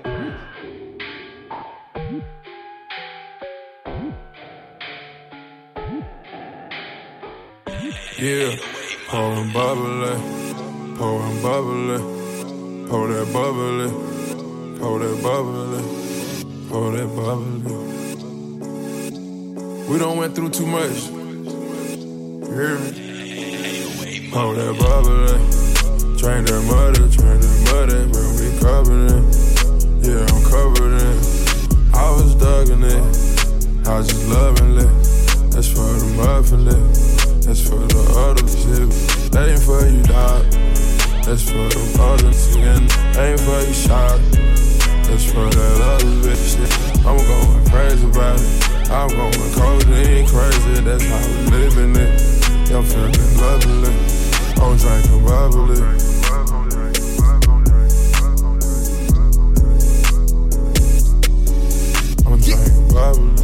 Yeah, pouring bubbly, pouring bubbly, pour that bubbly, pour that bubbly, pour that bubbly. We done went through too much. You hear me? Pour that bubbly, drain that muddy, drain that muddy, bro, we covered it. Yeah, I'm covered in. I was dugging it, I was just loving it. That's for the muffin lip. That's for the other shit. That ain't for you, dog. That's for the other shit. That ain't for you, shot. That's for that other bitch shit. I'm going crazy about it. I'm going codeine crazy. That's how we living it. I'm feeling lovely. I'm drinking bubbly. I'm drinking bubbly.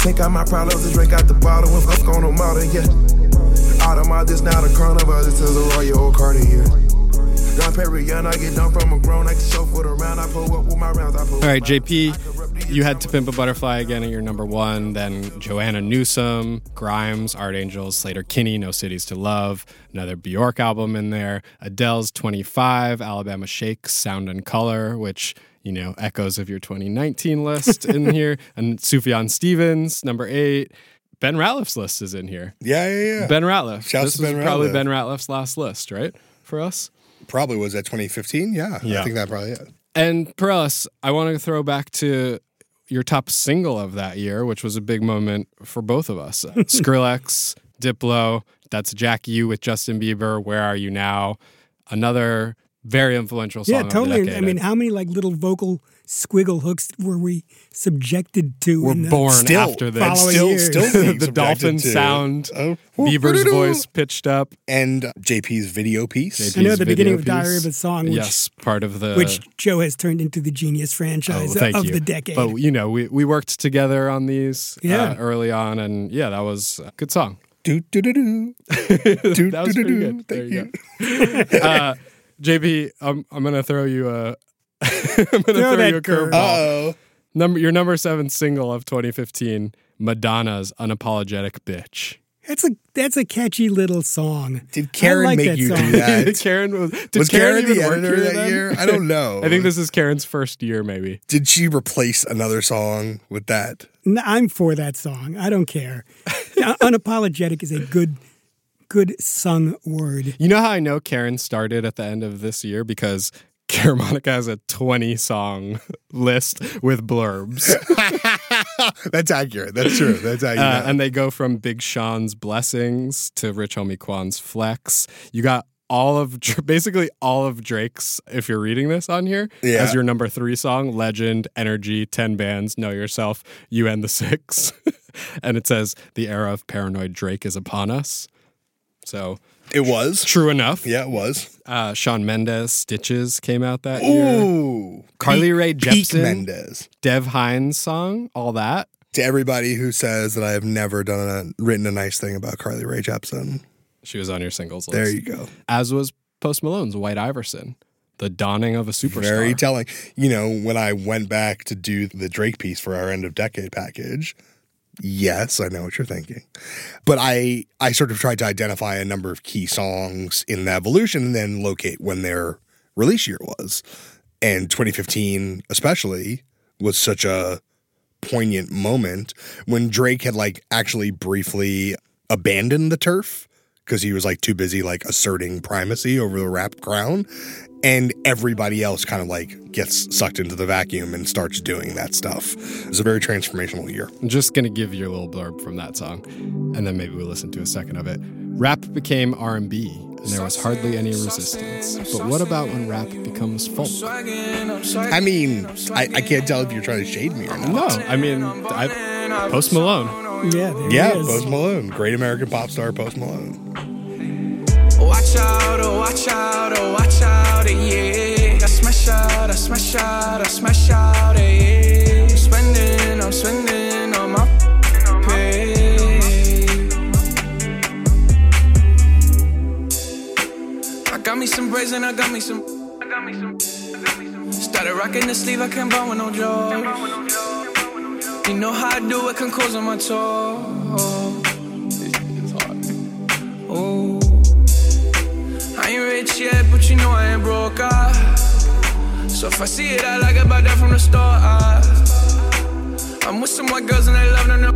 Take out my problems and drink out the bottle and fuck on the model, yeah. Out of my this now the crown of others to the Royal Cartier. Got Perrier, I get done from a grown, I can show for the round, I pull up with my rounds, I pull All right, J P, you had To Pimp a Butterfly again at your number one, then Joanna Newsom, Grimes, Art Angels, Slater Kinney, No Cities to Love, another Bjork album in there, Adele's twenty-five, Alabama Shakes, Sound and Color, which, you know, echoes of your twenty nineteen list in here, and Sufjan Stevens, number eight. Ben Ratliff's list is in here. Yeah, yeah, yeah. Ben Ratliff. Shouts this to Ben is probably Ratliff. Ben Ratliff's last list, right, for us? Probably was that twenty fifteen. Yeah, Yeah. I think that probably is. And Perellis, I want to throw back to your top single of that year, which was a big moment for both of us. Skrillex, Diplo, That's Jack U with Justin Bieber, Where Are You Now? Another very influential song Yeah, of the totally. decade. I mean, how many like little vocal squiggle hooks were we subjected to? We're in the born still, after this. following Still, years? still being the subjected dolphin to. sound, Oh. Bieber's voice pitched up. And J P's video piece. J P's I know the beginning video of Diary piece. of a Song, which, Yes, part of the... which Joe has turned into the Genius Oh, franchise thank of you. the decade. But, you know, we, we worked together on these Yeah. uh, early on, and yeah, that was a good song. Do, do, do, do. That was pretty good. There Thank you you. go. uh, J P, I'm, I'm going to throw you a... I'm going to Throw throw that you a curve. curveball. Uh-oh. Number, your number seven single of twenty fifteen, Madonna's Unapologetic Bitch. That's a that's a catchy little song. Did Karen I like make that you song. do that? Karen was... Did Was Karen even the work editor here that then? year? I don't know. I think this is Karen's first year, maybe. Did she replace another song with that? N- I'm for that song. I don't care. Uh, Unapologetic is a good good sung word. You know how I know Karen started at the end of this year? Because Caramonica has a twenty song list with blurbs. That's accurate. That's true. That's accurate. Uh, and they go from Big Sean's Blessings to Rich Homie Quan's Flex. You got all of, basically all of Drake's, if you're reading this on here, Yeah. as your number three song, Legend, Energy, ten bands, Know Yourself, You and the Six. And it says, the era of paranoid Drake is upon us. So it was. true enough. Yeah, it was. Uh, Shawn Mendes, Stitches came out that year. Ooh. Carly Peak- Rae Peak Jepsen, Mendes. Dev Hines song, all that. To everybody who says that I have never done a, written a nice thing about Carly Rae Jepsen, She was on your singles list. there you go. As was Post Malone's White Iverson, the dawning of a superstar. Very telling. You know, when I went back to do the Drake piece for our end of decade package, yes, I know what you're thinking. But I I sort of tried to identify a number of key songs in the evolution and then locate when their release year was. And twenty fifteen especially was such a poignant moment when Drake had like actually briefly abandoned the turf because he was like too busy like asserting primacy over the rap crown, and everybody else kind of like gets sucked into the vacuum and starts doing that stuff. It was a very transformational year. I'm just going to give you a little blurb from that song, and then maybe we'll listen to a second of it. Rap became R and B, and there was hardly any resistance. But what about when rap becomes folk? I mean, I, I can't tell if you're trying to shade me or not. No, I mean, I, Post Malone. Yeah, there Yeah, he is. Post Malone. Great American pop star Post Malone. Watch out, oh, watch out, oh, watch out, yeah. I smash out, I smash out, I smash out, yeah. I'm spending, I'm spending on my pay. I got me some braids and I got me some, I got me some, I got me some. Started rocking the sleeve, I can't buy with no joy. You know how I do it, can cause on my toe. It's hard. Oh. I ain't rich yet, but you know I ain't broke, ah. So if I see it, I like it, buy that from the store, ah. I'm with some white girls and they love them,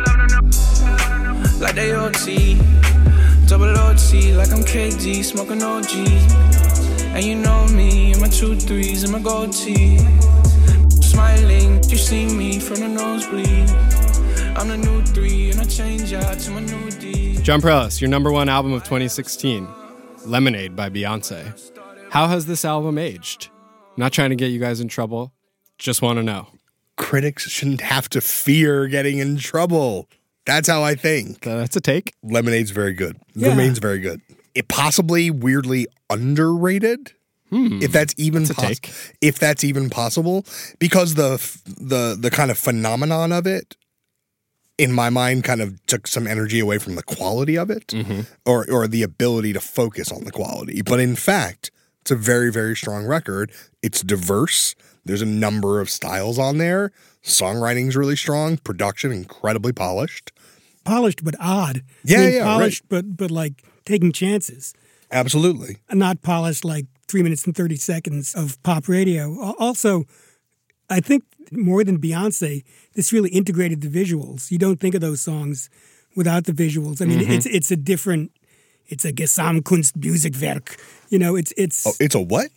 like they O T. Double O T, like I'm K D, smoking O Gs. And you know me, and my two threes and my gold tee. Smiling, you see me from the nosebleed. I'm the new three, and I change out to my new D. John Perellis, your number one album of twenty sixteen, Lemonade by Beyonce. How has this album aged? Not trying to get you guys in trouble, just want to know. Critics shouldn't have to fear getting in trouble. That's how I think. That's a take. Lemonade's very good. Yeah. Remains very good. It possibly weirdly underrated. Hmm. If that's even That's a pos- take. if that's even possible, because the f- the the kind of phenomenon of it in my mind, kind of took some energy away from the quality of it Mm-hmm. or, or the ability to focus on the quality. But in fact, it's a very, very strong record. It's diverse. There's a number of styles on there. Songwriting's really strong. Production, incredibly polished. Polished but odd. Yeah, I mean, yeah, polished but but like taking chances. Absolutely. Not polished like three minutes and thirty seconds of pop radio. Al- Also, I think more than Beyonce, this really integrated the visuals. You don't think of those songs without the visuals. I mean, Mhm. it's it's a different. It's a Gesamtkunstmusikwerk. You know, it's it's. Oh, it's a what?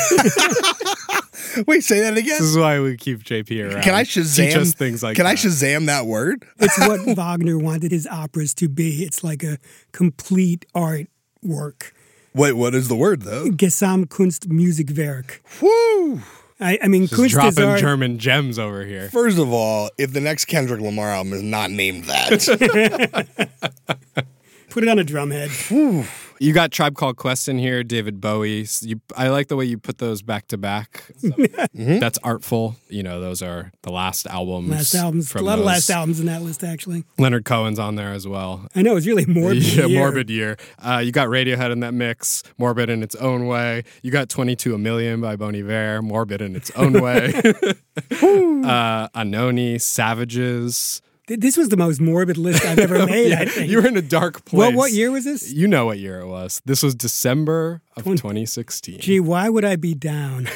Wait, say that again. This is why we keep J P around. Can I Teach Shazam us things like Can I that. Shazam that word? It's what Wagner wanted his operas to be. It's like a complete art work. Wait, what is the word though? Gesamtkunstmusikwerk. Woo! I, I mean, Just Kunst is dropping art. German gems over here. First of all, if the next Kendrick Lamar album is not named that, Put it on a drumhead. You got Tribe Called Quest in here, David Bowie. You, I like the way you put those back to back. Mm-hmm. That's artful. You know, those are the last albums. Last albums. A from lot of those. last albums in that list, actually. Leonard Cohen's on there as well. I know, it's really morbid. Yeah, year. Morbid Year. Uh, you got Radiohead in that mix, morbid in its own way. You got twenty-two A Million by Bon Iver, morbid in its own way. uh, Anoni, Savages. Th- This was the most morbid list I've ever made, Yeah, I think. you were in a dark place. What, what year was this? You know what year it was. This was December of twenty sixteen. Gee, why would I be down?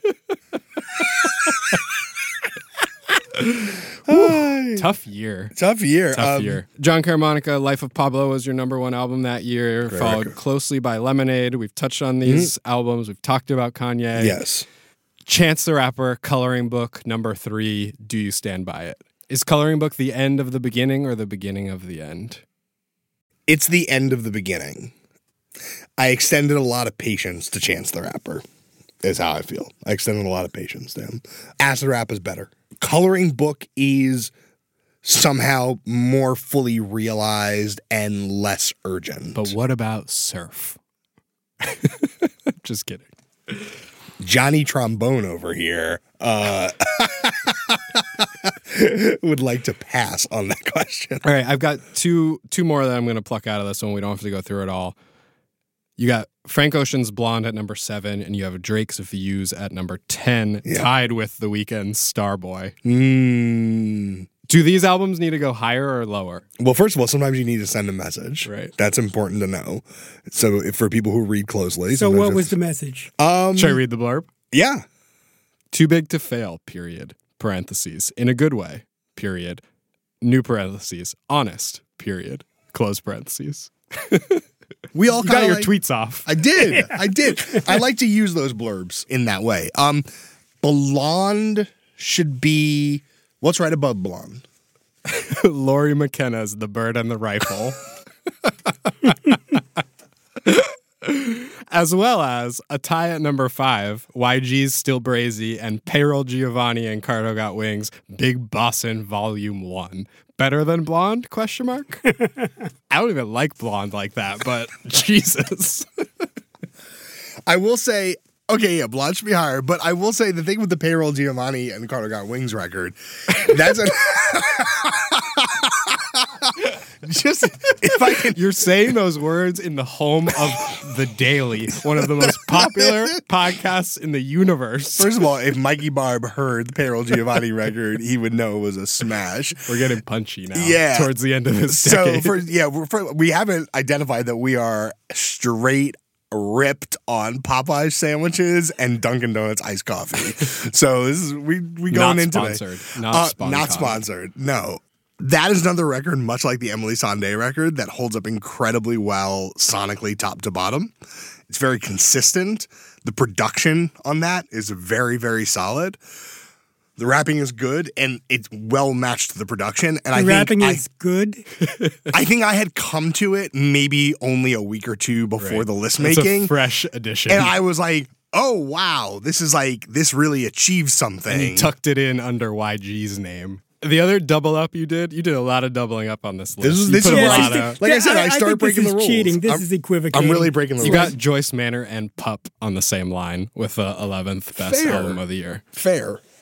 Tough year. Tough year. Tough Um, year. John Carmonica, Life of Pablo was your number one album that year, Great followed record. closely by Lemonade. We've touched on these albums. We've talked about Kanye. Yes. Chance the Rapper, Coloring Book, number three, Do You Stand By It? Is Coloring Book the end of the beginning or the beginning of the end? It's the end of the beginning. I extended a lot of patience to Chance the Rapper, is how I feel. I extended a lot of patience to him. Acid Rap is better. Coloring Book is somehow more fully realized and less urgent. But what about Surf? Just kidding. Johnny Trombone over here uh, would like to pass on that question. All right, I've got two two more that I'm going to pluck out of this one. We don't have to go through it all. You got Frank Ocean's Blonde at number seven, and you have Drake's Views at number ten, Yeah. tied with The Weeknd's Starboy. Mm. Do these albums need to go higher or lower? Well, first of all, sometimes you need to send a message. Right. That's important to know. So if, for people who read closely. So sometimes what it's- was the message? Um, Should I read the blurb? Yeah. Too big to fail, period. Parentheses. In a good way, period. New parentheses. Honest, period. Close parentheses. We all You got kinda your like- tweets off. I did. I did. I like to use those blurbs in that way. Um, Blonde should be what's right above Blonde. Laurie McKenna's The Bird and the Rifle. As well as a tie at number five, Y G's Still Brazy and Payroll Giovanni and Cardo Got Wings, Big Bossin' Volume One. Better than Blonde? Question mark. I don't even like Blonde like that, but Jesus. I will say, okay, yeah, Blonde should be higher, but I will say the thing with the Payroll Giovanni and Carter Got Wings record, that's a just if I can. You're saying those words in the home of The Daily, one of the most popular podcasts in the universe. First of all, if Mikey Barb heard the Payroll Giovanni record, he would know it was a smash. We're getting punchy now. Yeah. Towards the end of this So decade. for yeah, we're, for, we haven't identified that we are straight ripped on Popeyes sandwiches and Dunkin' Donuts iced coffee. So this is we we going Not into sponsored. it. Not Uh, spon- not con. sponsored. No. That is another record, much like the Emily Sandé record, that holds up incredibly well sonically, top to bottom. It's very consistent. The production on that is very, very solid. The rapping is good, and it's well matched to the production. And I The think rapping I- is good. I think I had come to it maybe only a week or two before Right. the list It's a making. fresh edition. And I was like, oh, wow, this is like, this really achieves something. And you tucked it in under Y G's name. The other double up you did, you did a lot of doubling up on this list. This is- You this put is a what lot I of- think- Like I said, I think start breaking this the is rules. cheating. This I'm- is equivocating. I'm really breaking the You rules. got Joyce Manor and Pup on the same line with the eleventh best Fair. album of the year. Fair.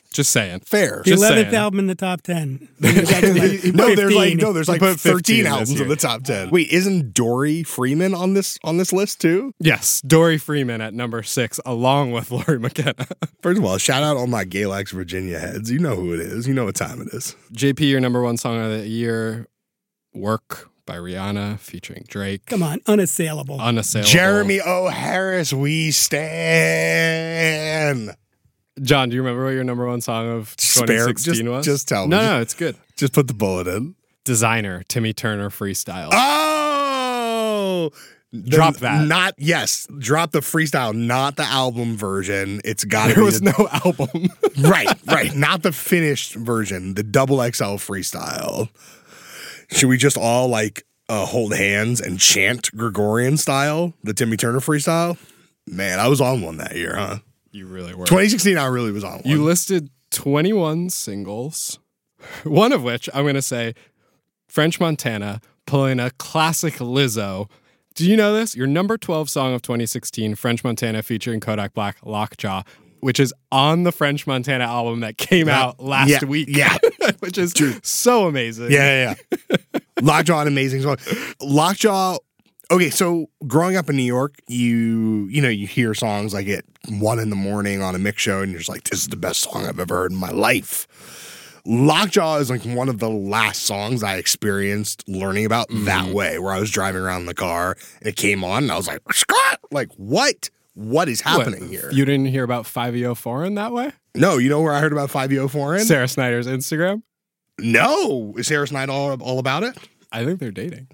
Just saying. Fair. The Just eleventh saying. album in the top ten. no, there's like no, there's like put thirteen fifteen this albums year. in the top ten. Wait, isn't Dory Freeman on this on this list too? Yes, Dory Freeman at number six, along with Lori McKenna. First of all, shout out all my Galax Virginia heads. You know who it is. You know what time it is. J P, your number one song of the year, Work by Rihanna featuring Drake. Come on, unassailable. Unassailable. Jeremy O. Harris, we stand. John, do you remember what your number one song of Spare- twenty sixteen just- was? just tell me. No, no, it's good. Just put the bullet in. Designer, Timmy Turner freestyle. Oh, Drop The- that. Not yes. Drop the freestyle, not the album version. It's got to be There was the- no album. right, right. Not the finished version. The double X L freestyle. Should we just all like uh, hold hands and chant Gregorian style, the Timmy Turner freestyle? Man, I was on one that year, huh? You really were. twenty sixteen, I really was on one. You listed twenty-one singles, one of which I'm going to say French Montana pulling a classic Lizzo. Do you know this? Your number twelve song of twenty sixteen, French Montana featuring Kodak Black, Lockjaw, which is on the French Montana album that came Yeah. out last Yeah. week. Yeah. which is so amazing. Yeah, yeah, yeah. Lockjaw, an amazing song. Lockjaw. Okay, so growing up in New York, you you know you hear songs like at one in the morning on a mix show, and you're just like, "This is the best song I've ever heard in my life." Lockjaw is like one of the last songs I experienced learning about Mm-hmm. that way, where I was driving around in the car and it came on, and I was like, "Scott, like what? What is happening What, here?" You didn't hear about five E O Foreign that way? No, you know where I heard about five E O Foreign? Sarah Snyder's Instagram? No, is Sarah Snyder all, all about it? I think they're dating.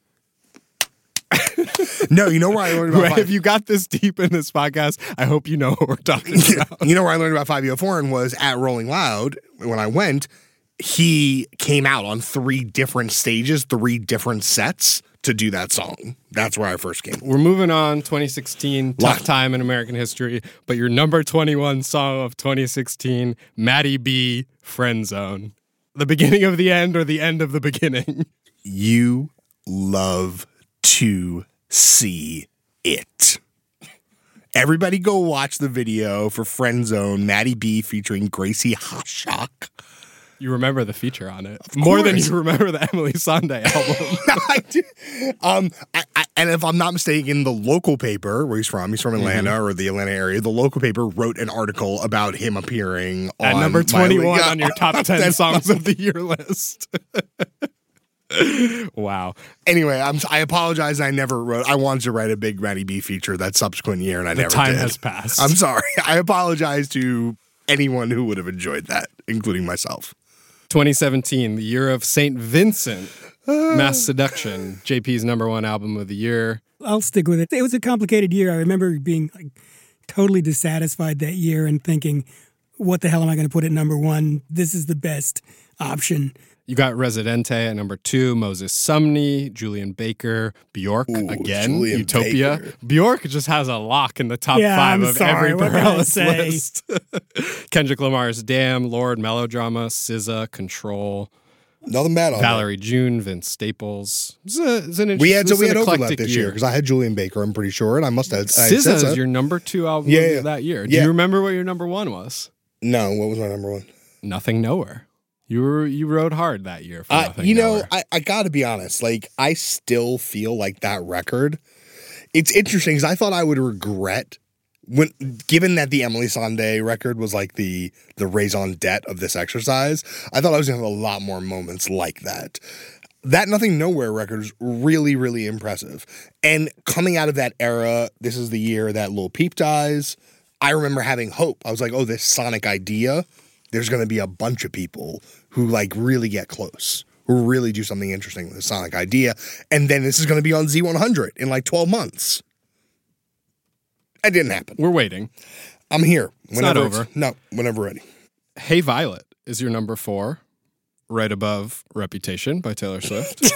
No, you know where I learned about Right, five- if you got this deep in this podcast, I hope you know what we're talking about. You know where I learned about five E O Foreign was at Rolling Loud when I went. He came out on three different stages, three different sets to do that song. That's where I first came. We're moving on. twenty sixteen, tough Lot- time in American history. But your number twenty-one song of twenty sixteen, Maddie B, Friend Zone. The beginning of the end or the end of the beginning? You love to see it. Everybody go watch the video for Friend Zone, Maddie B featuring Gracie Hashak. You remember the feature on it more than course. you remember the Emily Sande album. I do. Um, I, I, and if I'm not mistaken, the local paper where he's from, he's from Atlanta Mm-hmm. or the Atlanta area, the local paper wrote an article about him appearing At on number my- twenty-one yeah, on your top ten that's- songs of the year list. Wow. Anyway, I'm, I apologize. I never wrote. I wanted to write a big Maddie B feature that subsequent year, and I The never time did. has passed. I'm sorry. I apologize to anyone who would have enjoyed that, including myself. twenty seventeen, the year of Saint Vincent, Mass Seduction, J P's number one album of the year. I'll stick with it. It was a complicated year. I remember being like totally dissatisfied that year and thinking, what the hell am I going to put at number one? This is the best option. You got Residente at number two, Moses Sumney, Julian Baker, Bjork Ooh, again, Julian Utopia. Baker. Bjork just has a lock in the top Yeah, five I'm of sorry, every what can I Bareilles say? list. Kendrick Lamar's Damn, Lord, Melodrama, S Z A, Control, Nothing bad on Valerie June, Vince Staples. It's, a, it's an that. We had this so we is had an overlap eclectic this year because I had Julian Baker. I'm pretty sure, and I must have. I S Z A said is so. your number two album Yeah, of yeah. that year. Do Yeah. you remember what your number one was? No, what was my number one? Nothing Nowhere. You were you rode hard that year for Uh, Nothing you know, Nowhere. I, I got to be honest. Like, I still feel like that record. It's interesting because I thought I would regret when, given that the Emily Sande record was like the the raison d'etre of this exercise. I thought I was gonna have a lot more moments like that. That Nothing Nowhere record is really, really impressive. And coming out of that era, this is the year that Lil Peep dies. I remember having hope. I was like, oh, this Sonic Idea. There's going to be a bunch of people who like really get close, who really do something interesting with the Sonic Idea. And then this is going to be on Z one hundred in like twelve months. It didn't happen. We're waiting. I'm here. It's not Whenever over. No, whenever ready. Hey Violet is your number four, right above Reputation by Taylor Swift.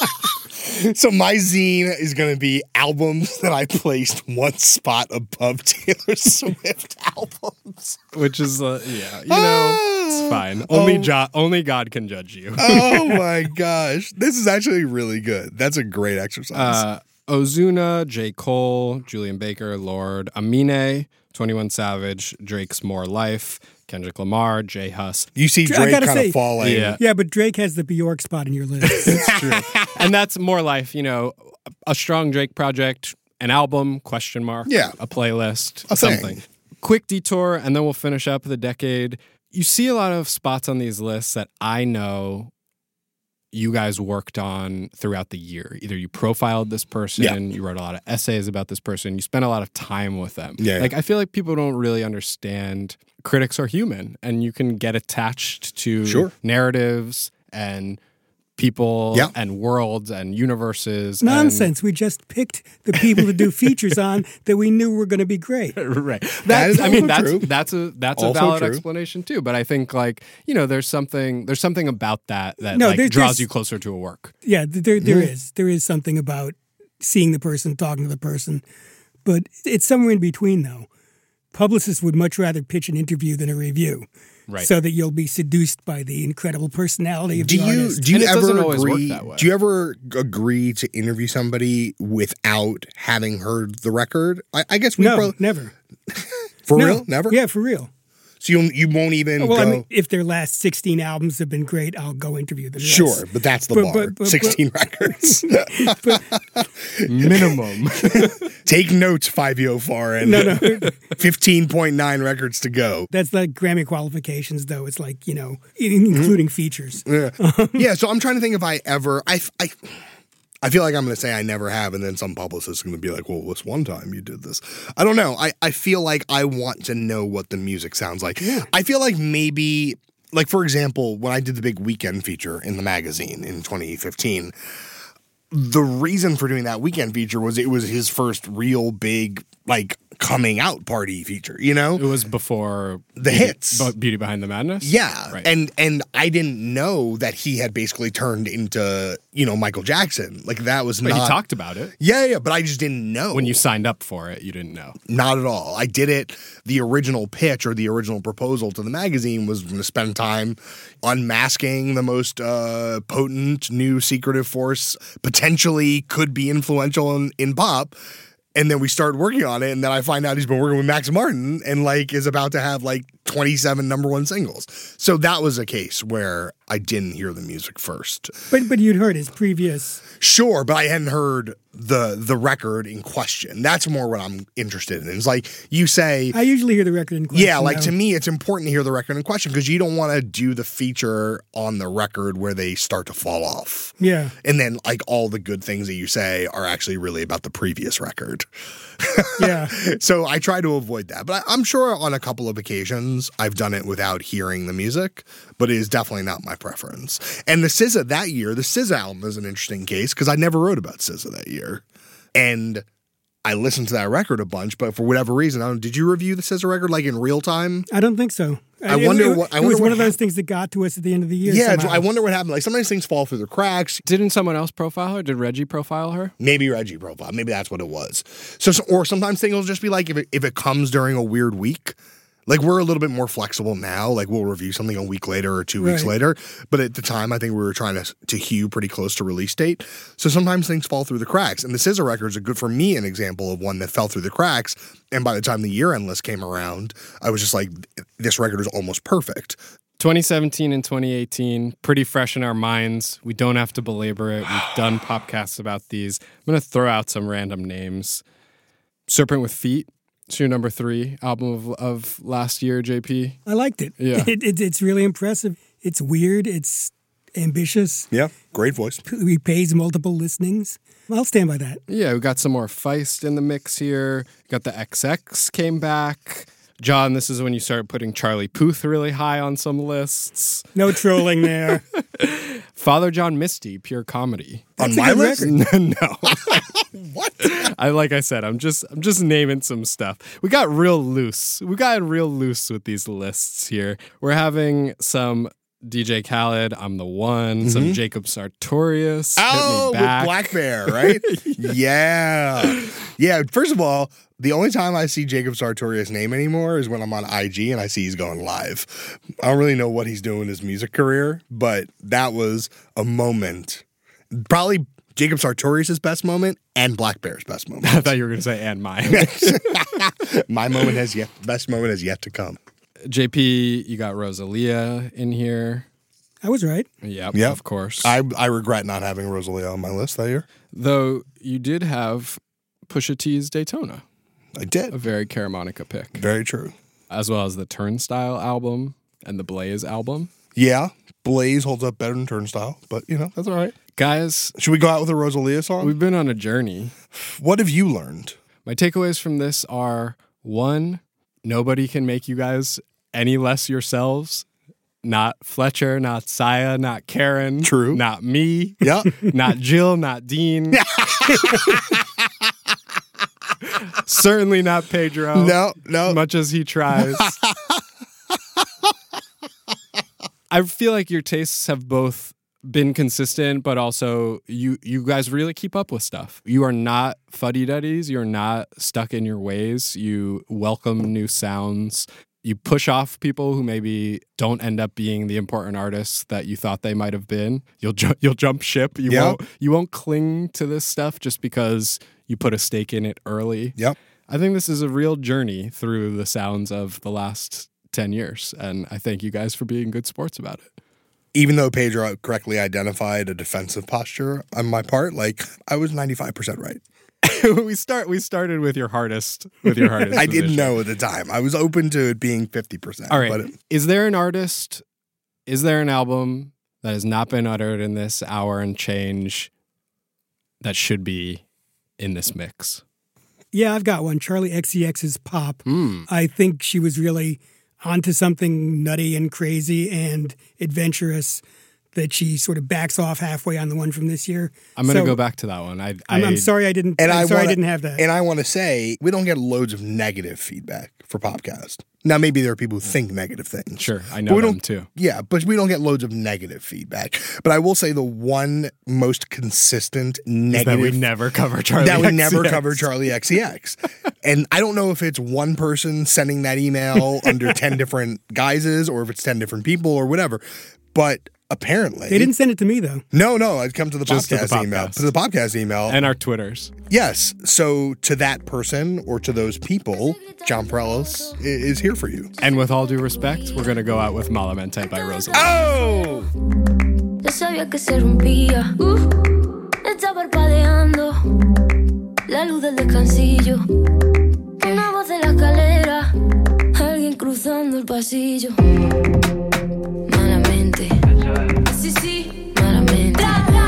So my zine is going to be albums that I placed one spot above Taylor Swift albums. Which is, uh, yeah, you know, it's fine. Only, Oh. jo- only God can judge you. Oh my gosh. This is actually really good. That's a great exercise. Uh, Ozuna, J. Cole, Julian Baker, Lord, Amine, twenty-one Savage, Drake's More Life, Kendrick Lamar, J Hus. You see I Drake gotta kind say- of falling. Yeah. Yeah, but Drake has the Bjork spot in your list. It's true. And that's more life, you know, a strong Drake project, an album, question mark, Yeah. a playlist, A thing. something. Quick detour, and then we'll finish up the decade. You see a lot of spots on these lists that I know you guys worked on throughout the year. Either you profiled this person, Yeah. you wrote a lot of essays about this person, you spent a lot of time with them. Yeah. Like, I feel like people don't really understand critics are human, and you can get attached to Sure. narratives and people Yeah. and worlds and universes. and- Nonsense. We just picked the people to do features on that we knew were going to be great. right. That That's, is I mean, also that's true. that's a that's a Also valid true. explanation too. But I think, like, you know, there's something there's something about that that No, like there- draws there's- you closer to a work. Yeah, th- there there Mm-hmm. is. There is something about seeing the person, talking to the person. But it's somewhere in between, though. Publicists would much rather pitch an interview than a review. Right. So that you'll be seduced by the incredible personality of Do the you artist. do you And it doesn't ever always work agree? that way. Do you ever agree to interview somebody without having heard the record? I, I guess we No, pro- never. for No. real, never. Yeah, for real. So you you won't even Well, go. I mean, if their last sixteen albums have been great, I'll go interview them. yes. Sure, but that's the But- bar. but- but- Sixteen records. Minimum. Take notes, five oh four, and No, no. fifteen point nine records to go. That's like Grammy qualifications, though. It's like, you know, in- including features. Yeah. yeah, so I'm trying to think if I ever I I I feel like I'm going to say I never have, and then some publicist is going to be like, well, this one time you did this. I don't know. I, I feel like I want to know what the music sounds like. I feel like maybe, like, for example, when I did the big Weekend feature in the magazine in twenty fifteen, the reason for doing that Weekend feature was it was his first real big, like, coming out party feature, you know? It was before The Beauty- hits. Be- Beauty Behind the Madness. Yeah. Right. And and I didn't know that he had basically turned into, you know, Michael Jackson. Like that was But not he talked about it. Yeah, yeah, but I just didn't know. When you signed up for it, you didn't know. Not at all. I did it. The original pitch or the original proposal to the magazine was going to spend time unmasking the most uh, potent new secretive force, potentially could be influential in, in pop. And then we start working on it, and then I find out he's been working with Max Martin and like is about to have like twenty-seven number one singles. So that was a case where I didn't hear the music first. But but you'd heard his previous. Sure, but I hadn't heard the the record in question. That's more what I'm interested in. It's like you say, I usually hear the record in question. yeah, like though. to me, it's important to hear the record in question because you don't want to do the feature on the record where they start to fall off. Yeah. And then like all the good things that you say are actually really about the previous record. Yeah. So I try to avoid that. But I, I'm sure on a couple of occasions I've done it without hearing the music, but it is definitely not my preference. And the S Z A that year, the S Z A album is an interesting case because I never wrote about S Z A that year. And I listened to that record a bunch, but for whatever reason, I don't, did you review the S Z A record like in real time? I don't think so. I It- wonder it, what- I it wonder was what one of those hap- things that got to us at the end of the year. Yeah, somehow. I wonder what happened. Like sometimes things fall through the cracks. Didn't someone else profile her? Did Reggie profile her? Maybe Reggie profile. Maybe that's what it was. So, so- or sometimes things will just be like if it, if it comes during a weird week. Like we're a little bit more flexible now. Like we'll review something a week later or two weeks Right. later. But at the time, I think we were trying to to hew pretty close to release date. So sometimes things fall through the cracks. And the S Z A records are good for me. An example of one that fell through the cracks. And by the time the year end list came around, I was just like, this record is almost perfect. twenty seventeen and twenty eighteen, pretty fresh in our minds. We don't have to belabor it. We've done podcasts about these. I'm going to throw out some random names. Serpent with Feet. It's your number three album of, of last year, J P. I liked it. Yeah. It, it. It's really impressive. It's weird. It's ambitious. Yeah, great voice. He pays multiple listenings. I'll stand by that. Yeah, we got some more Feist in the mix here. Got the X X came back. John, this is when you start putting Charlie Puth really high on some lists. No trolling there. Father John Misty, pure comedy. On That's a my good list? record. no. What? I like I said, I'm just I'm just naming some stuff. We got real loose. We got real loose with these lists here. We're having some D J Khaled, I'm the One, some Jacob Sartorius. Hit Me Oh, with Back. Black Bear, right? yeah. Yeah, first of all, the only time I see Jacob Sartorius' name anymore is when I'm on I G and I see he's going live. I don't really know what he's doing in his music career, but that was a moment. Probably Jacob Sartorius' best moment and Black Bear's best moment. I thought you were going to say and mine. My moment has yet, best moment has yet to come. J P, you got Rosalia in here. I was right. Yep, Yep. of course. I I regret not having Rosalia on my list that year. Though you did have Pusha T's Daytona. I did. A very Caramonica pick. Very true. As well as the Turnstile album and the Blaze album. Yeah, Blaze holds up better than Turnstile, but you know, that's all right. Guys, should we go out with a Rosalia song? We've been on a journey. What have you learned? My takeaways from this are, one, nobody can make you guys any less yourselves. Not Fletcher, not Saya, not Karen. True. Not me. Yeah. Not Jill, not Dean. Certainly not Pedro. No, no. Much as he tries. I feel like your tastes have both been consistent, but also you you guys really keep up with stuff. You are not fuddy-duddies. You're not stuck in your ways. You welcome new sounds. You push off people who maybe don't end up being the important artists that you thought they might have been. You'll ju- you'll jump ship. You Yep. won't you won't cling to this stuff just because you put a stake in it early. Yep. I think this is a real journey through the sounds of the last ten years, and I thank you guys for being good sports about it. Even though Pedro correctly identified a defensive posture on my part, like I was ninety-five percent right. we start. We started with your hardest. With your hardest. I didn't position. know at the time. I was open to it being fifty percent. All right. But it, is there an artist? Is there an album that has not been uttered in this hour and change that should be in this mix? Yeah, I've got one. Charlie X C X's Pop. Mm. I think she was really onto something nutty and crazy and adventurous that she sort of backs off halfway on the one from this year. I'm going to So, go back to that one. I, I'm, I, I'm sorry I didn't. and I'm I sorry wanna, I didn't have that. And I want to say we don't get loads of negative feedback for Popcast. Now maybe there are people who think negative things. Sure, I But know we them don't- too. Yeah, but we don't get loads of negative feedback. But I will say the one most consistent Is that negative we never cover Charlie. that we X C X. never cover Charlie X C X. And I don't know if it's one person sending that email under ten different guises or if it's ten different people or whatever. But apparently They didn't send it to me though. No, no, it comes to the Just to the podcast email. podcast. To the podcast email. and our Twitters. Yes. So to that person or to those people, John Prelis i- is here for you. And with all due respect, we're going to go out with Malamente by Rosalie. Oh! Ya sabía que se rompía. Uh, está parpadeando. La luz del descansillo. Una voz de la escalera. Alguien cruzando el pasillo. Malamente. Sí, sí. Malamente.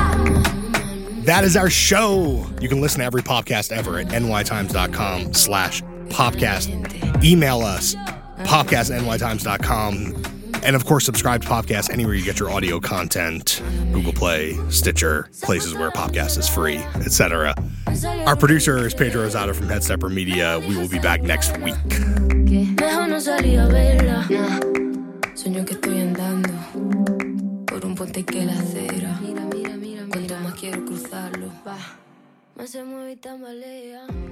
That is our show. You can listen to every podcast ever at nytimes.com slash popcast. Email us, popcast at nytimes dot com. And of course, subscribe to Popcast anywhere you get your audio content. Google Play, Stitcher, places where Popcast is free, et cetera. Our producer is Pedro Rosado from Headstepper Media. We will be back next week. Mejor no salí a verla. Sueño que estoy andando por un puente que la acera. Cuanto más quiero cruzarlo, más se mueve y tambalea.